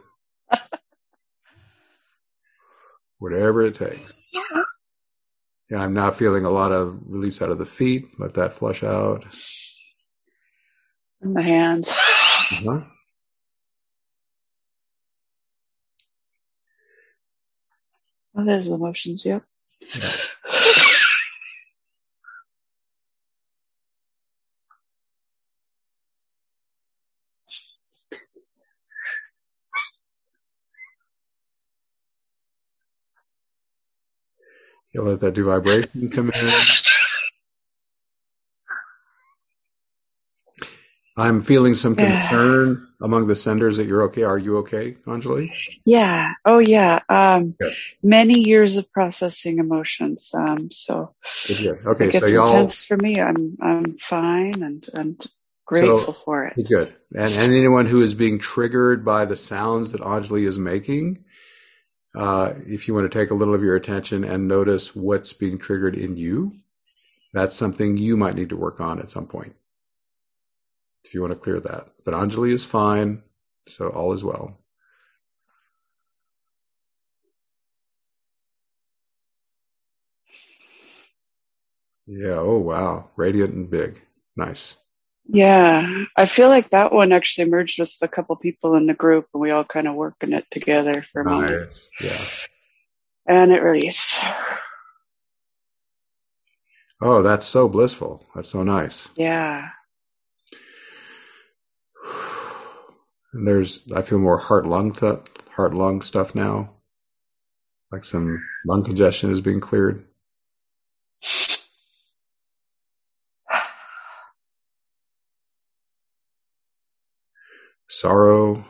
Whatever it takes. Yeah, I'm now feeling a lot of release out of the feet. Let that flush out. In the hands. Uh-huh. Oh, there's emotions, yep. Yeah. You let that vibration come in. I'm feeling some concern among the senders that you're okay. Are you okay, Anjali? Yeah. Oh, yeah. Good. Many years of processing emotions. So Good. Okay, it gets intense for me. I'm fine and grateful for it. Good. And anyone who is being triggered by the sounds that Anjali is making, if you want to take a little of your attention and notice what's being triggered in you, that's something you might need to work on at some point, if you want to clear that. But Anjali is fine, so all is well. Yeah. Oh, wow. Radiant and big. Nice. Yeah. I feel like that one actually merged with a couple people in the group, and we all kind of working it together for a moment. Yeah. And it released. Oh, that's so blissful. That's so nice. Yeah. And I feel more heart lung stuff now. Like some lung congestion is being cleared. Sorrow.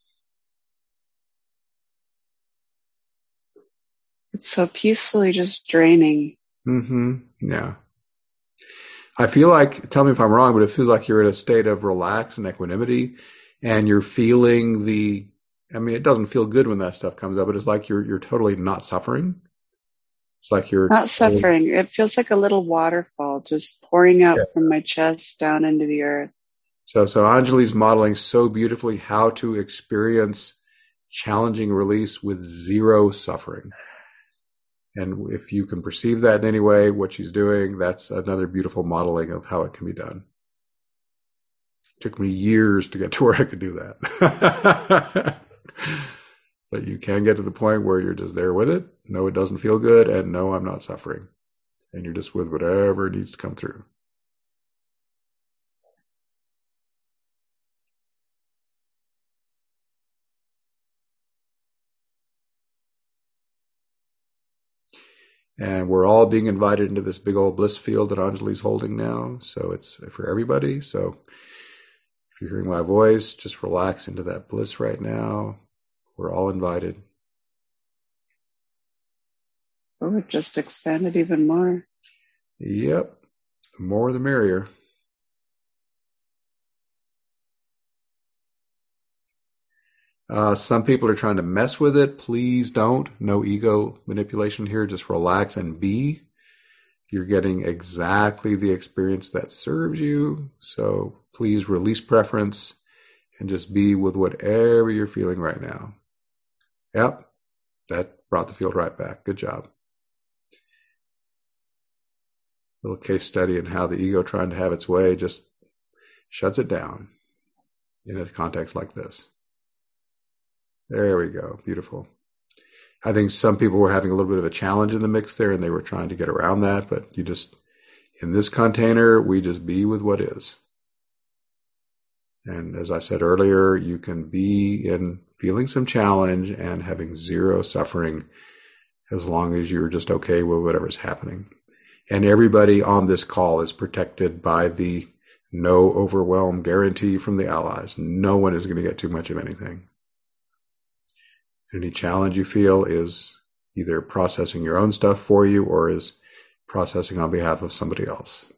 It's so peacefully just draining. Yeah. I feel like, tell me if I'm wrong, but it feels like you're in a state of relax and equanimity, and you're feeling it doesn't feel good when that stuff comes up, but it's like you're totally not suffering. It's like you're not suffering. It feels like a little waterfall just pouring out from my chest down into the earth. So Anjali's modeling so beautifully how to experience challenging release with zero suffering. And if you can perceive that in any way, what she's doing, that's another beautiful modeling of how it can be done. It took me years to get to where I could do that. But you can get to the point where you're just there with it. No, it doesn't feel good. And no, I'm not suffering. And you're just with whatever needs to come through. And we're all being invited into this big old bliss field that Anjali's holding now. So it's for everybody. So if you're hearing my voice, just relax into that bliss right now. We're all invited. Oh, it just expanded even more. Yep. The more the merrier. Some people are trying to mess with it. Please don't. No ego manipulation here. Just relax and be. You're getting exactly the experience that serves you. So please release preference and just be with whatever you're feeling right now. Yep. That brought the field right back. Good job. Little case study in how the ego trying to have its way just shuts it down in a context like this. There we go. Beautiful. I think some people were having a little bit of a challenge in the mix there, and they were trying to get around that. But in this container, we just be with what is. And as I said earlier, you can be in feeling some challenge and having zero suffering as long as you're just okay with whatever's happening. And everybody on this call is protected by the no overwhelm guarantee from the allies. No one is going to get too much of anything. Any challenge you feel is either processing your own stuff for you or is processing on behalf of somebody else.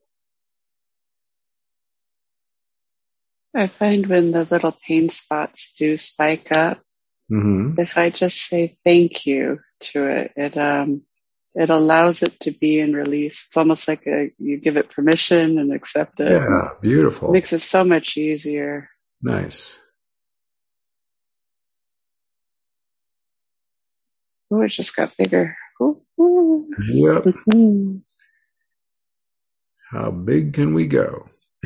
I find when the little pain spots do spike up, if I just say thank you to it, it allows it to be in release. It's almost like you give it permission and accept it. Yeah, beautiful. It makes it so much easier. Nice. Oh, it just got bigger. Ooh. Yep. How big can we go?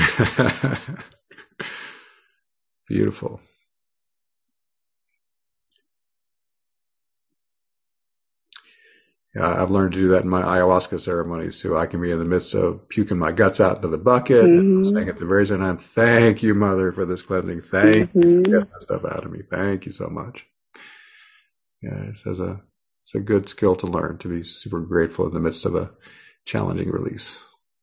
Beautiful. I've learned to do that in my ayahuasca ceremonies too. I can be in the midst of puking my guts out into the bucket and saying at the very same time, "Thank you, Mother, for this cleansing. Thank you for getting that stuff out of me. Thank you so much." Yeah, it's a good skill to learn, to be super grateful in the midst of a challenging release.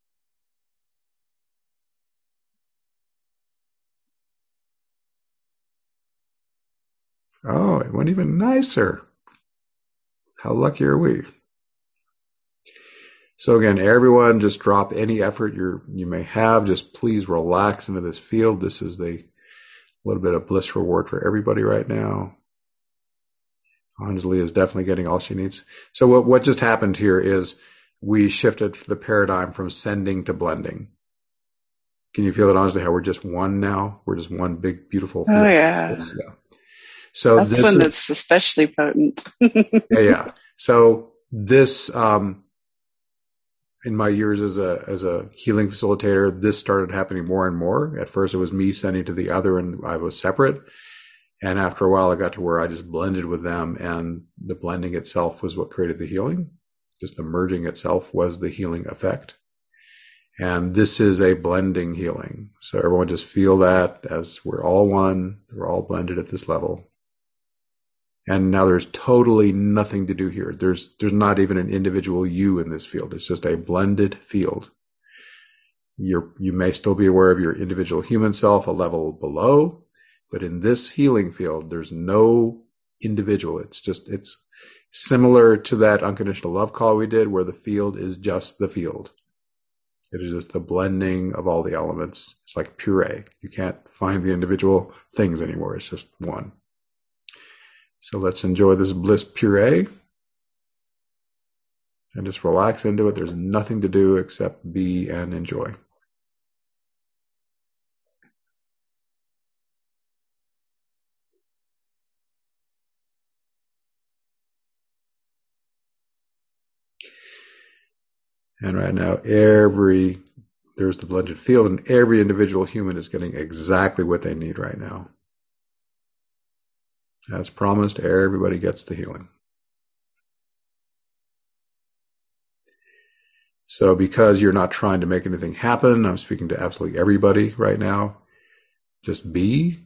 Oh, it went even nicer. How lucky are we? So again, everyone, just drop any effort you may have. Just please relax into this field. This is a little bit of bliss reward for everybody right now. Anjali is definitely getting all she needs. So what just happened here is we shifted the paradigm from sending to blending. Can you feel it, Anjali, how we're just one now? We're just one big, beautiful field. Oh, yeah. So that's when it's especially potent. Yeah. So this, in my years as a healing facilitator, this started happening more and more. At first, it was me sending to the other, and I was separate. And after a while, I got to where I just blended with them, and the blending itself was what created the healing. Just the merging itself was the healing effect. And this is a blending healing. So everyone just feel that as we're all one, we're all blended at this level. And now there's totally nothing to do here. There's not even an individual you in this field. It's just a blended field. You may still be aware of your individual human self a level below, but in this healing field, there's no individual. It's similar to that unconditional love call we did, where the field is just the field. It is just the blending of all the elements. It's like puree. You can't find the individual things anymore. It's just one. So let's enjoy this bliss puree and just relax into it. There's nothing to do except be and enjoy. And right now, there's the blended field, and every individual human is getting exactly what they need right now. As promised, everybody gets the healing. So because you're not trying to make anything happen, I'm speaking to absolutely everybody right now. Just be.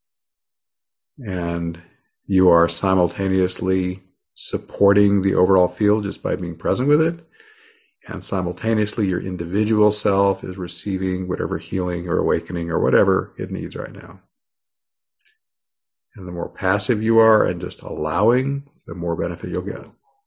And you are simultaneously supporting the overall field just by being present with it. And simultaneously, your individual self is receiving whatever healing or awakening or whatever it needs right now. And the more passive you are and just allowing, the more benefit you'll get.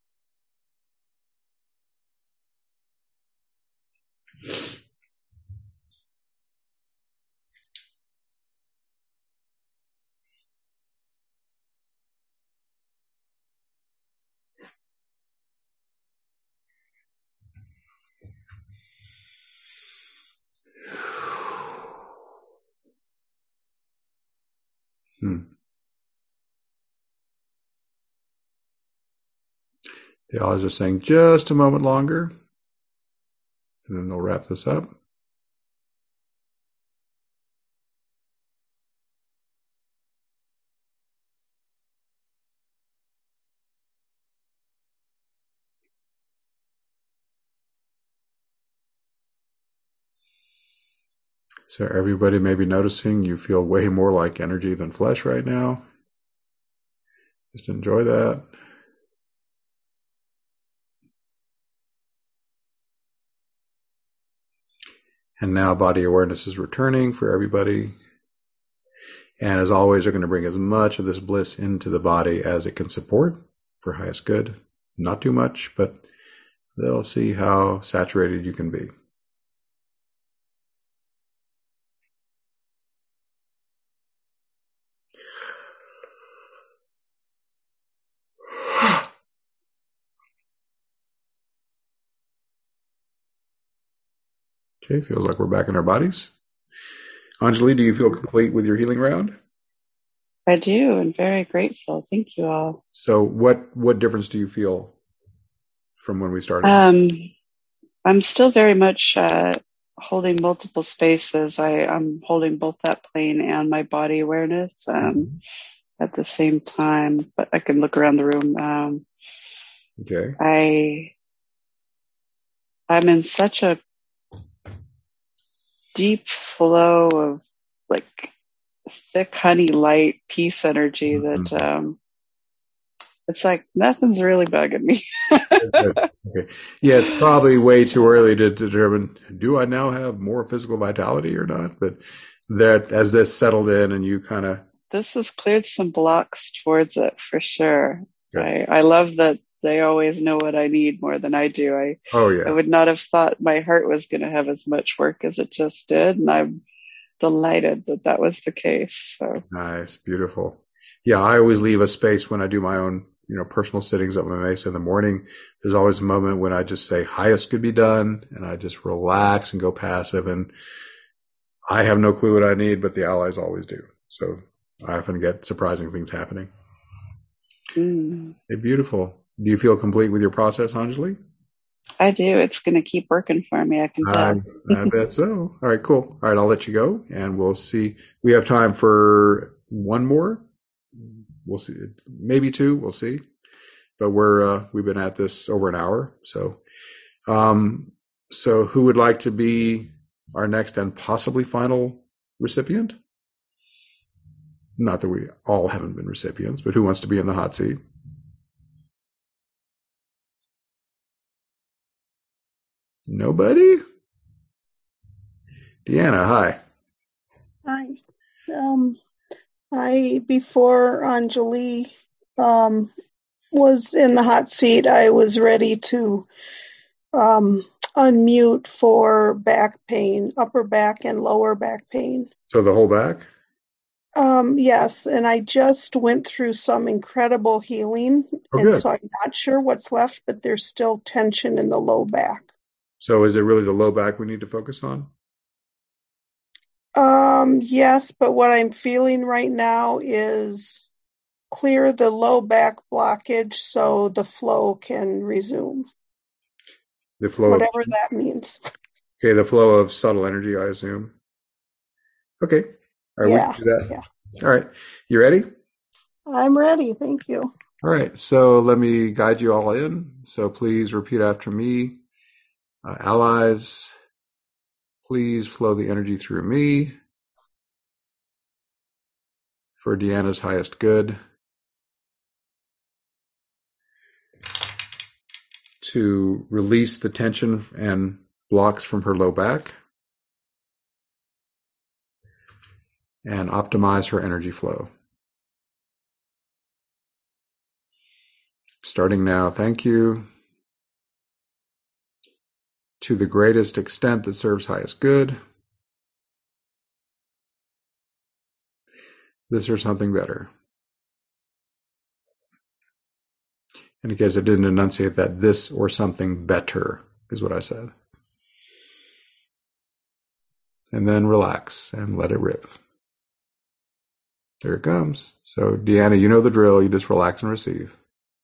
The others are saying just a moment longer, and then they'll wrap this up. So everybody may be noticing you feel way more like energy than flesh right now. Just enjoy that. And now body awareness is returning for everybody. And as always, you're going to bring as much of this bliss into the body as it can support for highest good. Not too much, but they'll see how saturated you can be. Okay, feels like we're back in our bodies. Anjali, do you feel complete with your healing round? I do, and very grateful. Thank you all. So what difference do you feel from when we started? I'm still very much holding multiple spaces. I'm holding both that plane and my body awareness at the same time, but I can look around the room. Okay. I'm in such a deep flow of like thick honey light peace energy that Mm-hmm. it's like nothing's really bugging me. Good. Okay. Yeah, it's probably way too early to determine, do I now have more physical vitality or not? But that as this settled in and you kind of This has cleared some blocks towards it for sure. good. I love that they always know what I need more than I do. Oh I yeah. would not have thought my heart was going to have as much work as it just did. And I'm delighted that that was the case. So Nice. Beautiful. Yeah, I always leave a space when I do my own, personal sittings up my mesa in the morning. There's always a moment when I just say highest could be done and I just relax and go passive, and I have no clue what I need, but the allies always do. So I often get surprising things happening. Hey, beautiful. Do you feel complete with your process, Anjali? I do. It's going to keep working for me. I can I, tell. I bet so. All right, cool. All right, I'll let you go, and we'll see. We have time for one more. We'll see, maybe two. We'll see. But we've been at this over an hour. So who would like to be our next and possibly final recipient? Not that we all haven't been recipients, but who wants to be in the hot seat? Nobody? Deanna, hi. Hi. Before Anjali was in the hot seat, I was ready to unmute for back pain, upper back and lower back pain. So the whole back? Yes, and I just went through some incredible healing, Oh, and good. so I'm not sure what's left, but there's still tension in the low back. So is it really the low back we need to focus on? Yes, but what I'm feeling right now is clear the low back blockage so the flow can resume. The flow of, Whatever that means. okay, the flow of subtle energy, I assume. Okay. All right, we Yeah. can do that. Yeah. All right. You ready? I'm ready. Thank you. All right. So let me guide you all in. So please repeat after me. Allies, please flow the energy through me for Deanna's highest good, to release the tension and blocks from her low back and optimize her energy flow. Starting now, thank you. To the greatest extent that serves highest good, this or something better. And in case I didn't enunciate that, this or something better is what I said. And then relax and let it rip. There it comes. So Deanna, you know the drill. You just relax and receive.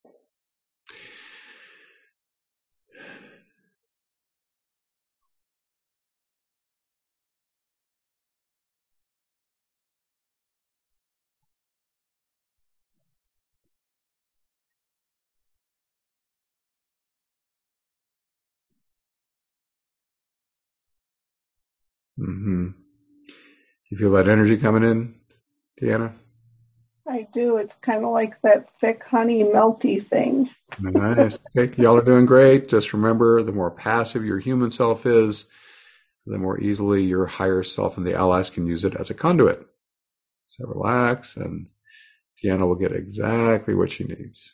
Mm-hmm. You feel that energy coming in, Deanna? I do. It's kind of like that thick honey melty thing. Nice. Okay, y'all are doing great. Just remember, the more passive your human self is, the more easily your higher self and the allies can use it as a conduit. So relax, and Deanna will get exactly what she needs.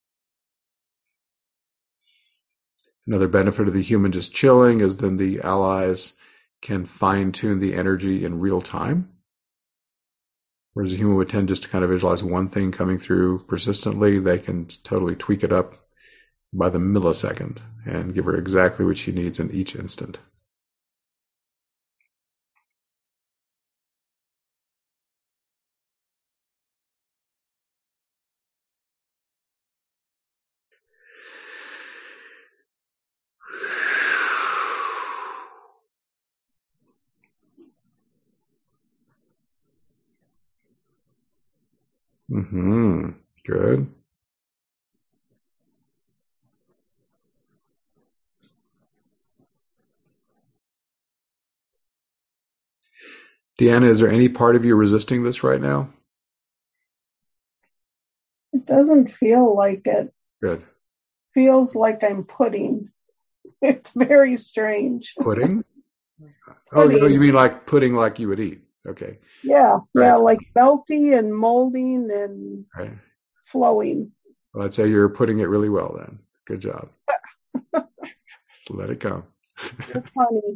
Another benefit of the human just chilling is then the allies can fine-tune the energy in real time. Whereas a human would tend just to kind of visualize one thing coming through persistently, they can totally tweak it up by the millisecond and give her exactly what she needs in each instant. Mm-hmm. Good. Deanna, is there any part of you resisting this right now? It doesn't feel like it. Good. Feels like I'm pudding. It's very strange. Pudding? Oh, you mean like pudding like you would eat. Okay. Yeah, right. Yeah, like melty and molding and right. flowing. Well, I'd say you're putting it really well then. Good job. So let it go. You're funny.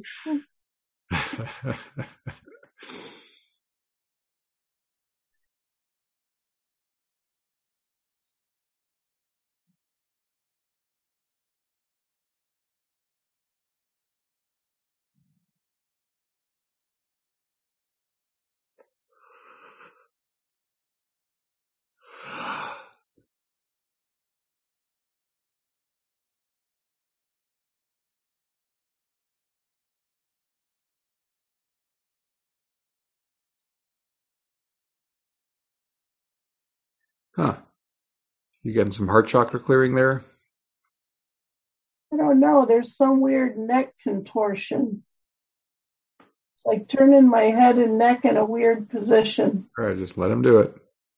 Huh. You getting some heart chakra clearing there? I don't know. There's some weird neck contortion. It's like turning my head and neck in a weird position. All right, just let him do it.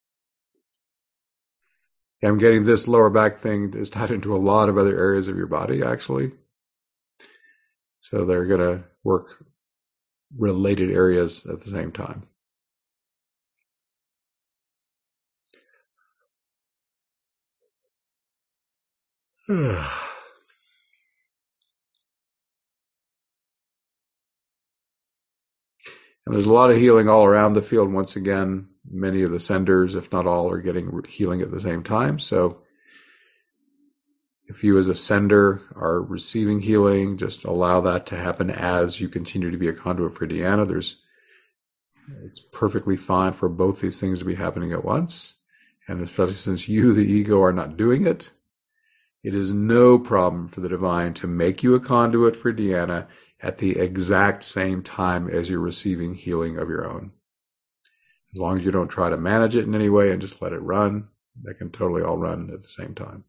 I'm getting this lower back thing is tied into a lot of other areas of your body, actually. So they're going to work related areas at the same time. And there's a lot of healing all around the field. Once again, many of the senders, if not all, are getting healing at the same time. So if you as a sender are receiving healing, just allow that to happen as you continue to be a conduit for Deanna. It's perfectly fine for both these things to be happening at once. And especially since you, the ego, are not doing it, it is no problem for the divine to make you a conduit for Deanna at the exact same time as you're receiving healing of your own. As long as you don't try to manage it in any way and just let it run, they can totally all run at the same time.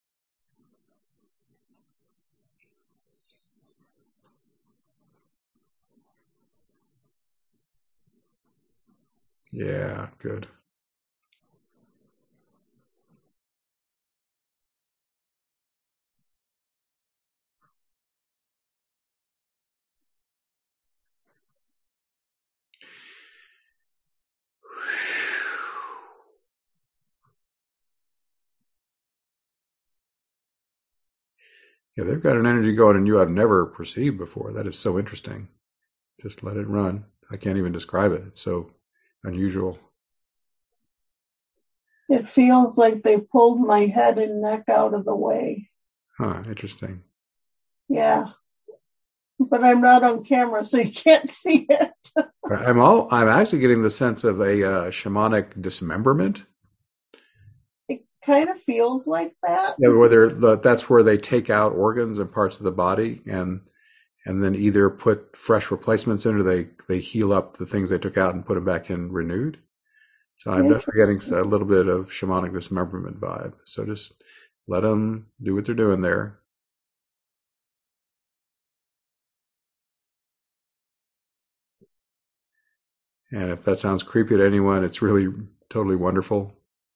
Yeah, good. Yeah, they've got an energy going in you I've never perceived before. That is so interesting. Just let it run. I can't even describe it. It's so unusual. It feels like they pulled my head and neck out of the way. Huh, interesting. Yeah. But I'm not on camera, so you can't see it. I'm actually getting the sense of a shamanic dismemberment. It kind of feels like that. Yeah, that's where they take out organs and parts of the body and then either put fresh replacements in or they heal up the things they took out and put them back in renewed. So I'm definitely getting a little bit of shamanic dismemberment vibe. So just let them do what they're doing there. And if that sounds creepy to anyone, it's really totally wonderful.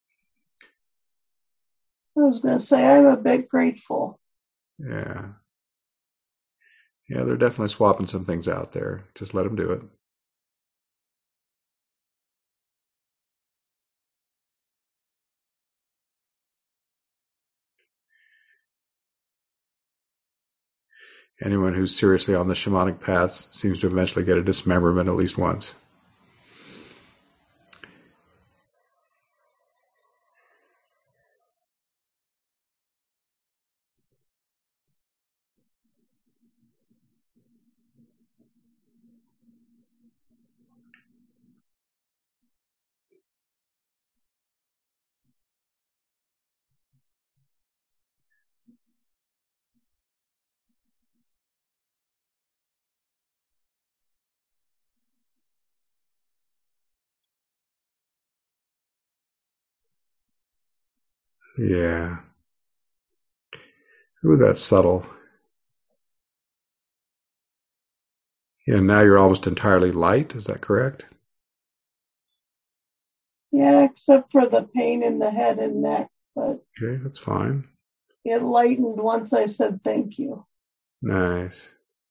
I was going to say, I'm a bit grateful. Yeah. Yeah, they're definitely swapping some things out there. Just let them do it. Anyone who's seriously on the shamanic path seems to eventually get a dismemberment at least once. Yeah. Ooh, that's subtle. And now you're almost entirely light. Is that correct? Yeah, except for the pain in the head and neck, but Okay, that's fine. it lightened once I said thank you. Nice.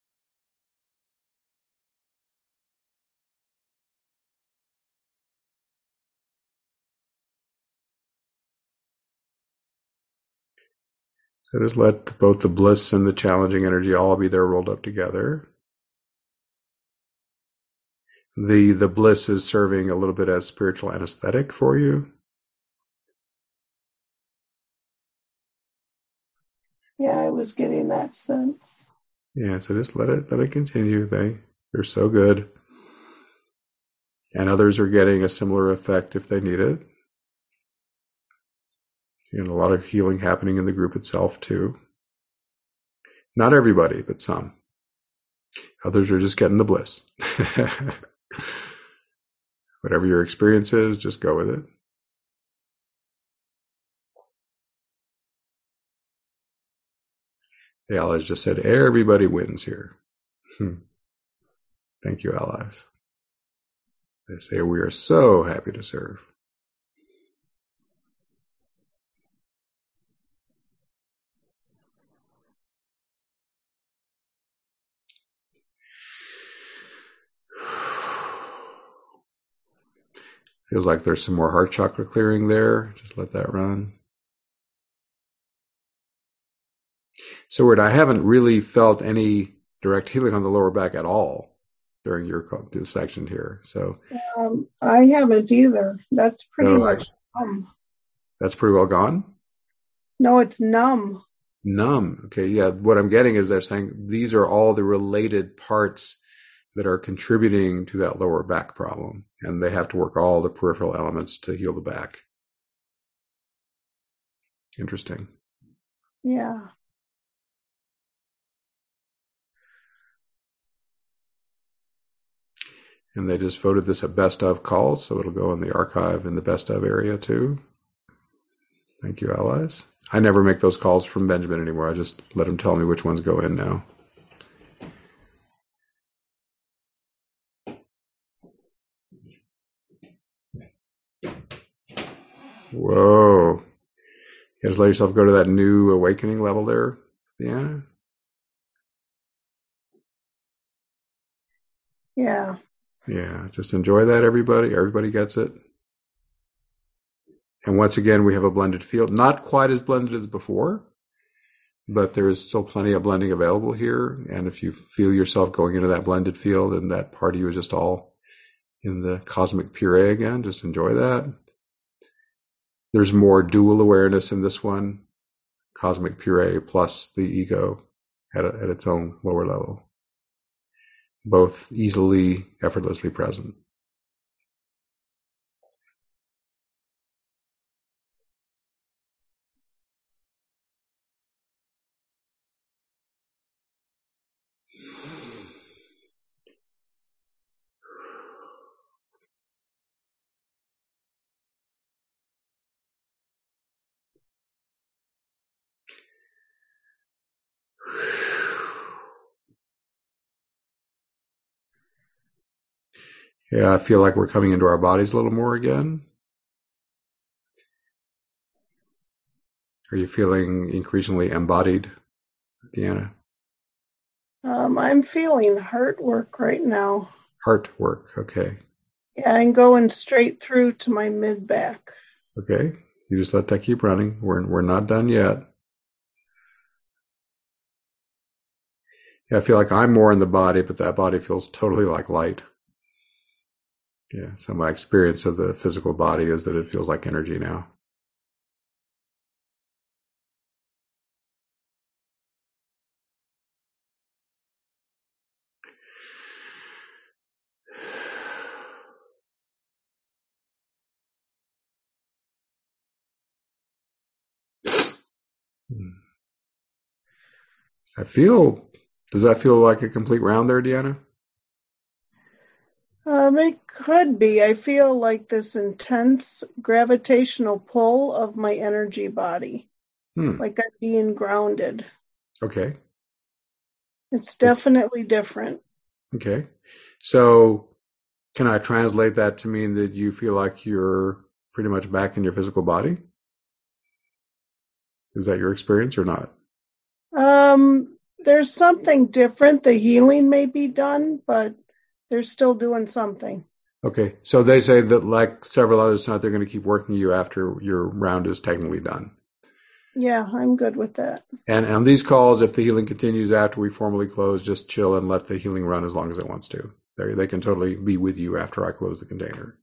So just let both the bliss and the challenging energy all be there rolled up together. The bliss is serving a little bit as spiritual anesthetic for you. Yeah, I was getting that sense. Yeah, so just let it continue. They're so good. And others are getting a similar effect if they need it. And a lot of healing happening in the group itself too. Not everybody, but some. Others are just getting the bliss. Whatever your experience is, just go with it. The allies just said, everybody wins here. Thank you, allies. They say, we are so happy to serve. Feels like there's some more heart chakra clearing there. Just let that run. So weird, I haven't really felt any direct healing on the lower back at all during your section here. So I haven't either. That's pretty much numb. That's pretty well gone? No, it's numb. Numb. Okay, yeah. What I'm getting is they're saying these are all the related parts that are contributing to that lower back problem. And they have to work all the peripheral elements to heal the back. Interesting. Yeah. And they just voted this a best of call, so it'll go in the archive in the best of area too. Thank you, allies. I never make those calls from Benjamin anymore. I just let him tell me which ones go in now. Whoa. You just let yourself go to that new awakening level there, Deanna? Yeah. Yeah, just enjoy that, everybody. Everybody gets it. And once again, we have a blended field. Not quite as blended as before, but there is still plenty of blending available here. And if you feel yourself going into that blended field and that part of you is just all in the cosmic puree again, just enjoy that. There's more dual awareness in this one, cosmic puree plus the ego at its own lower level. Both easily, effortlessly present. Yeah, I feel like we're coming into our bodies a little more again. Are you feeling increasingly embodied, Deanna? I'm feeling heart work right now. Heart work, okay. Yeah, I'm going straight through to my mid-back. Okay, you just let that keep running. We're not done yet. Yeah, I feel like I'm more in the body, but that body feels totally like light. Yeah, so my experience of the physical body is that it feels like energy now. Does that feel like a complete round there, Deanna? It could be. I feel like this intense gravitational pull of my energy body. Like I'm being grounded. Okay. It's definitely different. Okay. So can I translate that to mean that you feel like you're pretty much back in your physical body? Is that your experience or not? There's something different. The healing may be done, but they're still doing something. Okay. So they say that, like several others tonight, they're going to keep working you after your round is technically done. Yeah, I'm good with that. And on these calls, if the healing continues after we formally close, just chill and let the healing run as long as it wants to. They can totally be with you after I close the container.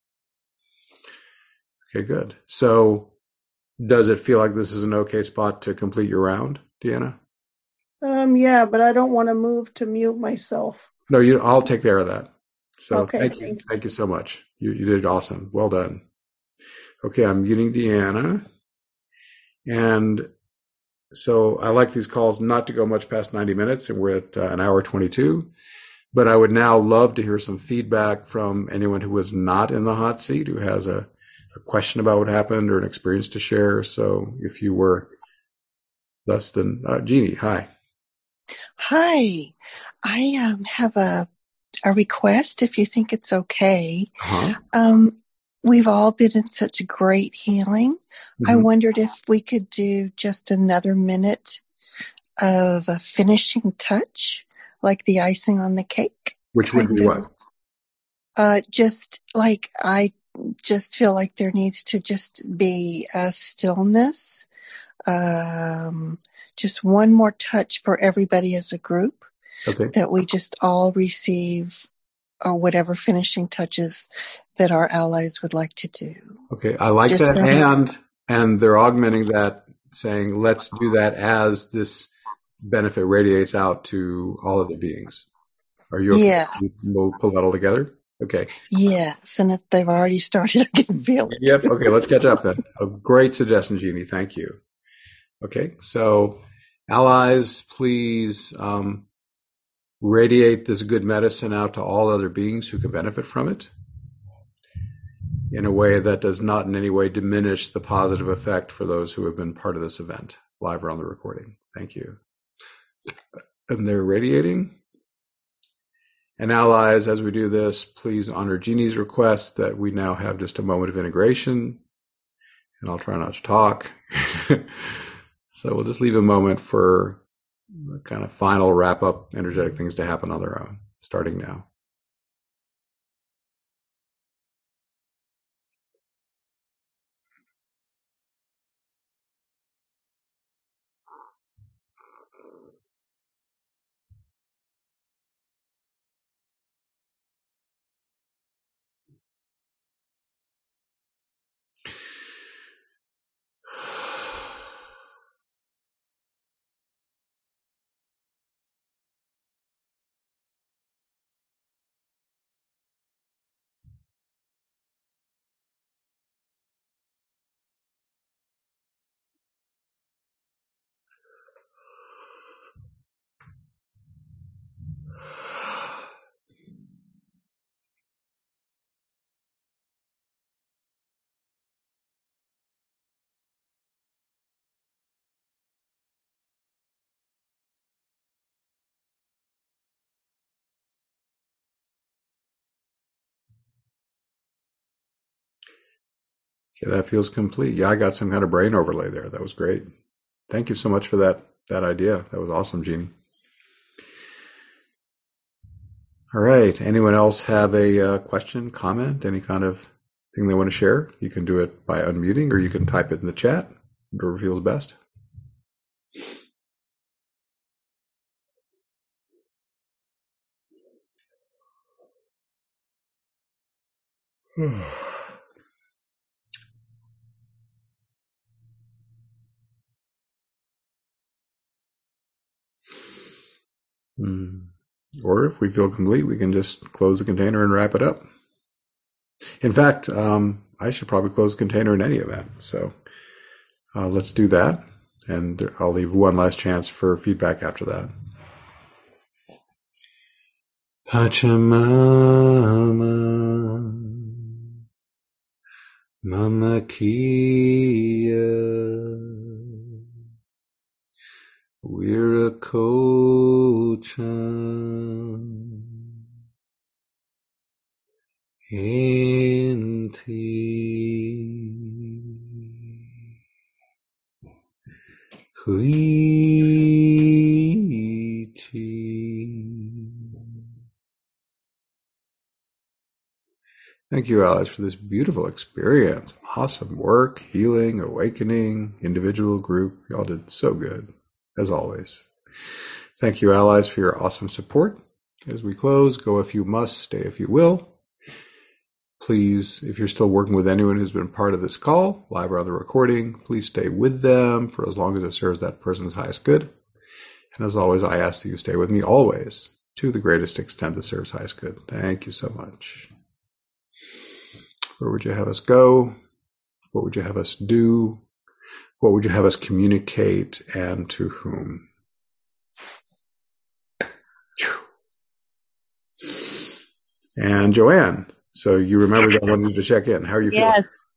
Okay, good. So does it feel like this is an okay spot to complete your round, Deanna? Yeah, but I don't want to move to mute myself. No, I'll take care of that. So Okay, thank you. Thank you so much. You did awesome. Well done. Okay, I'm muting Deanna. And so I like these calls not to go much past 90 minutes, and we're at an hour 22. But I would now love to hear some feedback from anyone who was not in the hot seat, who has a question about what happened or an experience to share. So if you were less than Jeannie, hi. Hi, I have a request if you think it's okay. Uh-huh. We've all been in such a great healing. Mm-hmm. I wondered if we could do just another minute of a finishing touch, like the icing on the cake. Which would be what? Just like I just feel like there needs to just be a stillness. Just one more touch for everybody as a group. Okay. That we just all receive or whatever finishing touches that our allies would like to do. Okay, I like Just that. And they're augmenting that, saying, let's do that as this benefit radiates out to all of the beings. Are you okay? Yeah. We'll pull that all together? Okay. Yes, and if they've already started, I can feel it. Yep. Okay, let's catch up then. A great suggestion, Jeannie. Thank you. Okay, so allies, please radiate this good medicine out to all other beings who can benefit from it in a way that does not in any way diminish the positive effect for those who have been part of this event, live or on the recording. Thank you. And they're radiating. And allies, as we do this, please honor Jeannie's request that we now have just a moment of integration. And I'll try not to talk. So we'll just leave a moment for kind of final wrap-up energetic things to happen on their own, starting now. Okay, that feels complete. Yeah, I got some kind of brain overlay there. That was great. Thank you so much for that idea. That was awesome, Jeannie. All right. Anyone else have a question, comment, any kind of thing they want to share? You can do it by unmuting or you can type it in the chat, whatever feels best. Or if we feel complete, we can just close the container and wrap it up. In fact, I should probably close the container in any event. So let's do that. And I'll leave one last chance for feedback after that. Pachamama, Mama Kia, We're a coach. Enti Kuiti. Thank you, Alice, for this beautiful experience. Awesome work, healing, awakening, individual, group. Y'all did so good, as always. Thank you, allies, for your awesome support. As we close, go if you must, stay if you will. Please, if you're still working with anyone who's been part of this call, live or on the recording, please stay with them for as long as it serves that person's highest good. And as always, I ask that you stay with me always to the greatest extent that serves highest good. Thank you so much. Where would you have us go? What would you have us do? What would you have us communicate, and to whom? And Joanne, so you remembered I wanted you to check in. How are you feeling? Yes.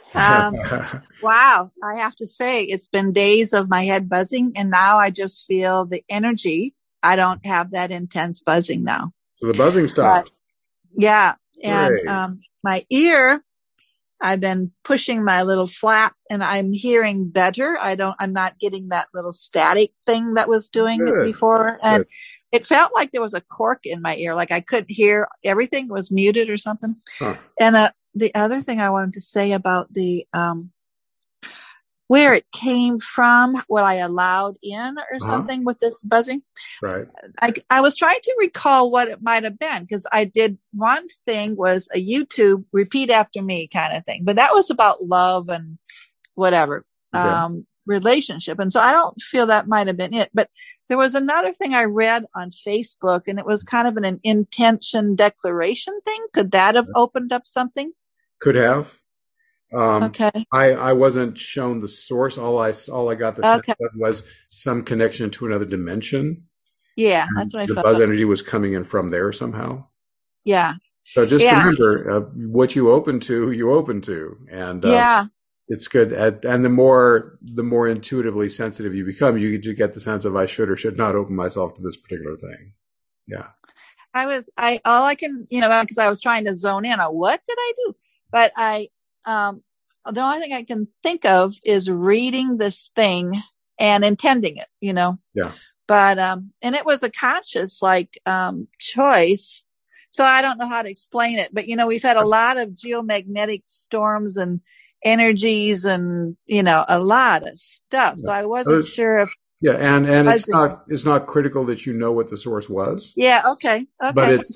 Wow. I have to say, it's been days of my head buzzing, and now I just feel the energy. I don't have that intense buzzing now. So the buzzing stopped. Yeah. And Great. my ear, I've been pushing my little flap, and I'm hearing better. I'm not getting that little static thing that was doing it before. And it felt like there was a cork in my ear, like I couldn't hear, everything was muted or something. Huh. And the other thing I wanted to say about the where it came from, what I allowed in or something with this buzzing. Right. I was trying to recall what it might have been, because I did one thing was a YouTube repeat after me kind of thing, but that was about love and whatever, relationship. And so I don't feel that might have been it, but there was another thing I read on Facebook, and it was kind of an intention declaration thing. Could that have opened up something? Could have. Okay. I wasn't shown the source. All I got the sense of was some connection to another dimension. Yeah, that's what I felt. The buzz energy was coming in from there somehow. Yeah. So just remember, what you open to, and it's good. And the more intuitively sensitive you become, you get the sense of I should or should not open myself to this particular thing. Yeah. All I can, because I was trying to zone in on what did I do, but the only thing I can think of is reading this thing and intending it, Yeah. But, and it was a conscious, choice. So I don't know how to explain it, but, we've had a lot of geomagnetic storms and energies and, a lot of stuff. So I wasn't sure if. Yeah. And it's not critical that you know what the source was. Yeah. Okay. But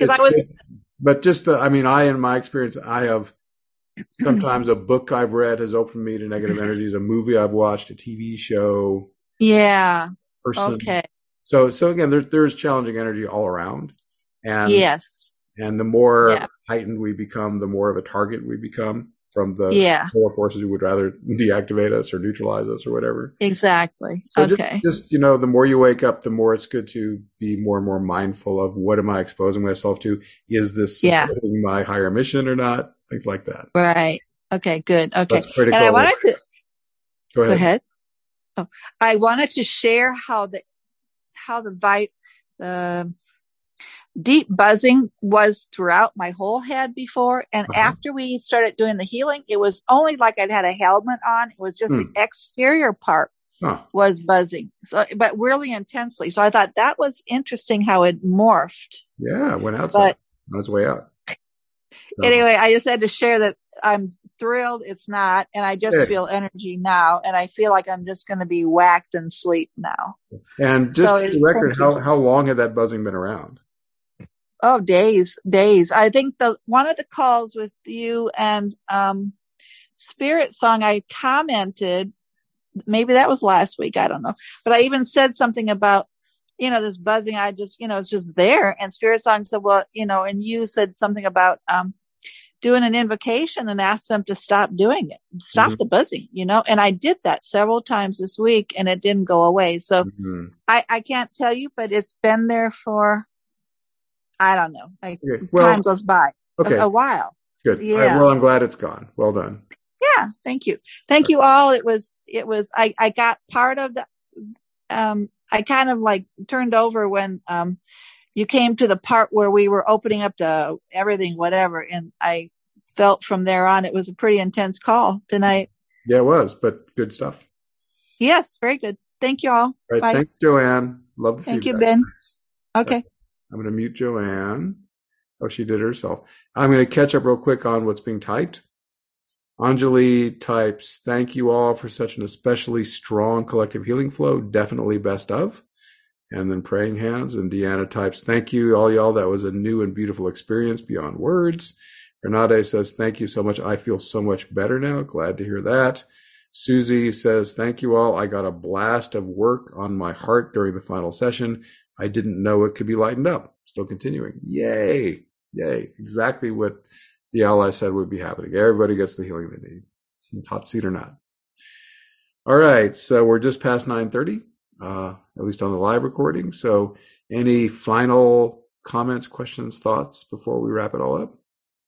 I, in my experience, I have, sometimes a book I've read has opened me to negative energies, a movie I've watched, a TV show. Yeah. Person. Okay. So again, there's challenging energy all around. And yes. And the more heightened we become, the more of a target we become from the lower forces who would rather deactivate us or neutralize us or whatever. Exactly. So okay. Just the more you wake up, the more it's good to be more and more mindful of what am I exposing myself to? Is this supporting my higher mission or not? Things like that. Right. Okay, good. Okay. That's critical. And I wanted to go ahead. Oh, I wanted to share how the deep buzzing was throughout my whole head before. And after we started doing the healing, it was only like I'd had a helmet on. It was just the exterior part was buzzing. So, but really intensely. So I thought that was interesting how it morphed. Yeah, it went outside. On its way out. Anyway, I just had to share that I'm thrilled it's not, and I just feel energy now, and I feel like I'm just going to be whacked and sleep now. And just to the record, how long had that buzzing been around? Oh, days. I think one of the calls with you and Spirit Song, I commented, maybe that was last week, I don't know, but I even said something about this buzzing. I just, it's just there. And Spirit Song said, well, and you said something about doing an invocation and asked them to stop doing it, stop the buzzing, and I did that several times this week and it didn't go away. So I can't tell you, but it's been there for, I don't know, time goes by a while. Good. Yeah. Well, I'm glad it's gone. Well done. Yeah. Thank you. Thank you all. It was, I got part of the, I kind of turned over when, you came to the part where we were opening up to everything, whatever. And I felt from there on, it was a pretty intense call tonight. Yeah, it was, but good stuff. Yes, very good. Thank you all. All right. Bye. Thank you, Joanne. Love the Thank feedback. you, Ben. Thanks. Okay. I'm going to mute Joanne. Oh, she did it herself. I'm going to catch up real quick on what's being typed. Anjali types, thank you all for such an especially strong collective healing flow. Definitely best of. And then praying hands. And Deanna types, thank you all y'all. That was a new and beautiful experience beyond words. Renate says, thank you so much. I feel so much better now. Glad to hear that. Susie says, thank you all. I got a blast of work on my heart during the final session. I didn't know it could be lightened up. Still continuing. Yay. Yay. Exactly what the ally said would be happening. Everybody gets the healing they need, hot seat or not. All right. So we're just past 9:30, at least on the live recording. So any final comments, questions, thoughts before we wrap it all up?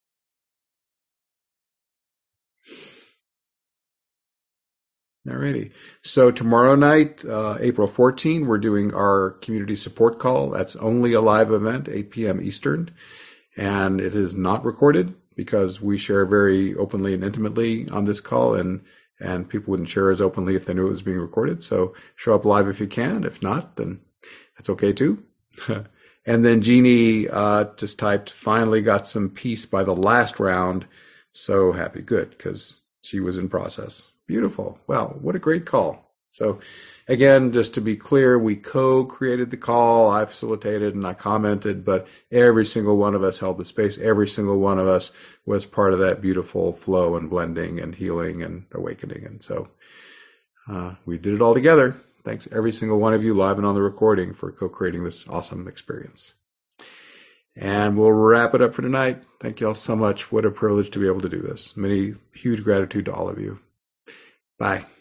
Alrighty. So tomorrow night, April 14, we're doing our community support call. That's only a live event, 8 p.m. Eastern. And it is not recorded because we share very openly and intimately on this call, and people wouldn't share as openly if they knew it was being recorded. So show up live if you can. If not, then that's okay too. And then Jeannie just typed, finally got some peace by the last round. So happy. Good, because she was in process. Beautiful. Wow, what a great call. So again, just to be clear, we co-created the call. I facilitated and I commented, but every single one of us held the space. Every single one of us was part of that beautiful flow and blending and healing and awakening. And so we did it all together. Thanks every single one of you live and on the recording for co-creating this awesome experience. And we'll wrap it up for tonight. Thank you all so much. What a privilege to be able to do this. Many huge gratitude to all of you. Bye.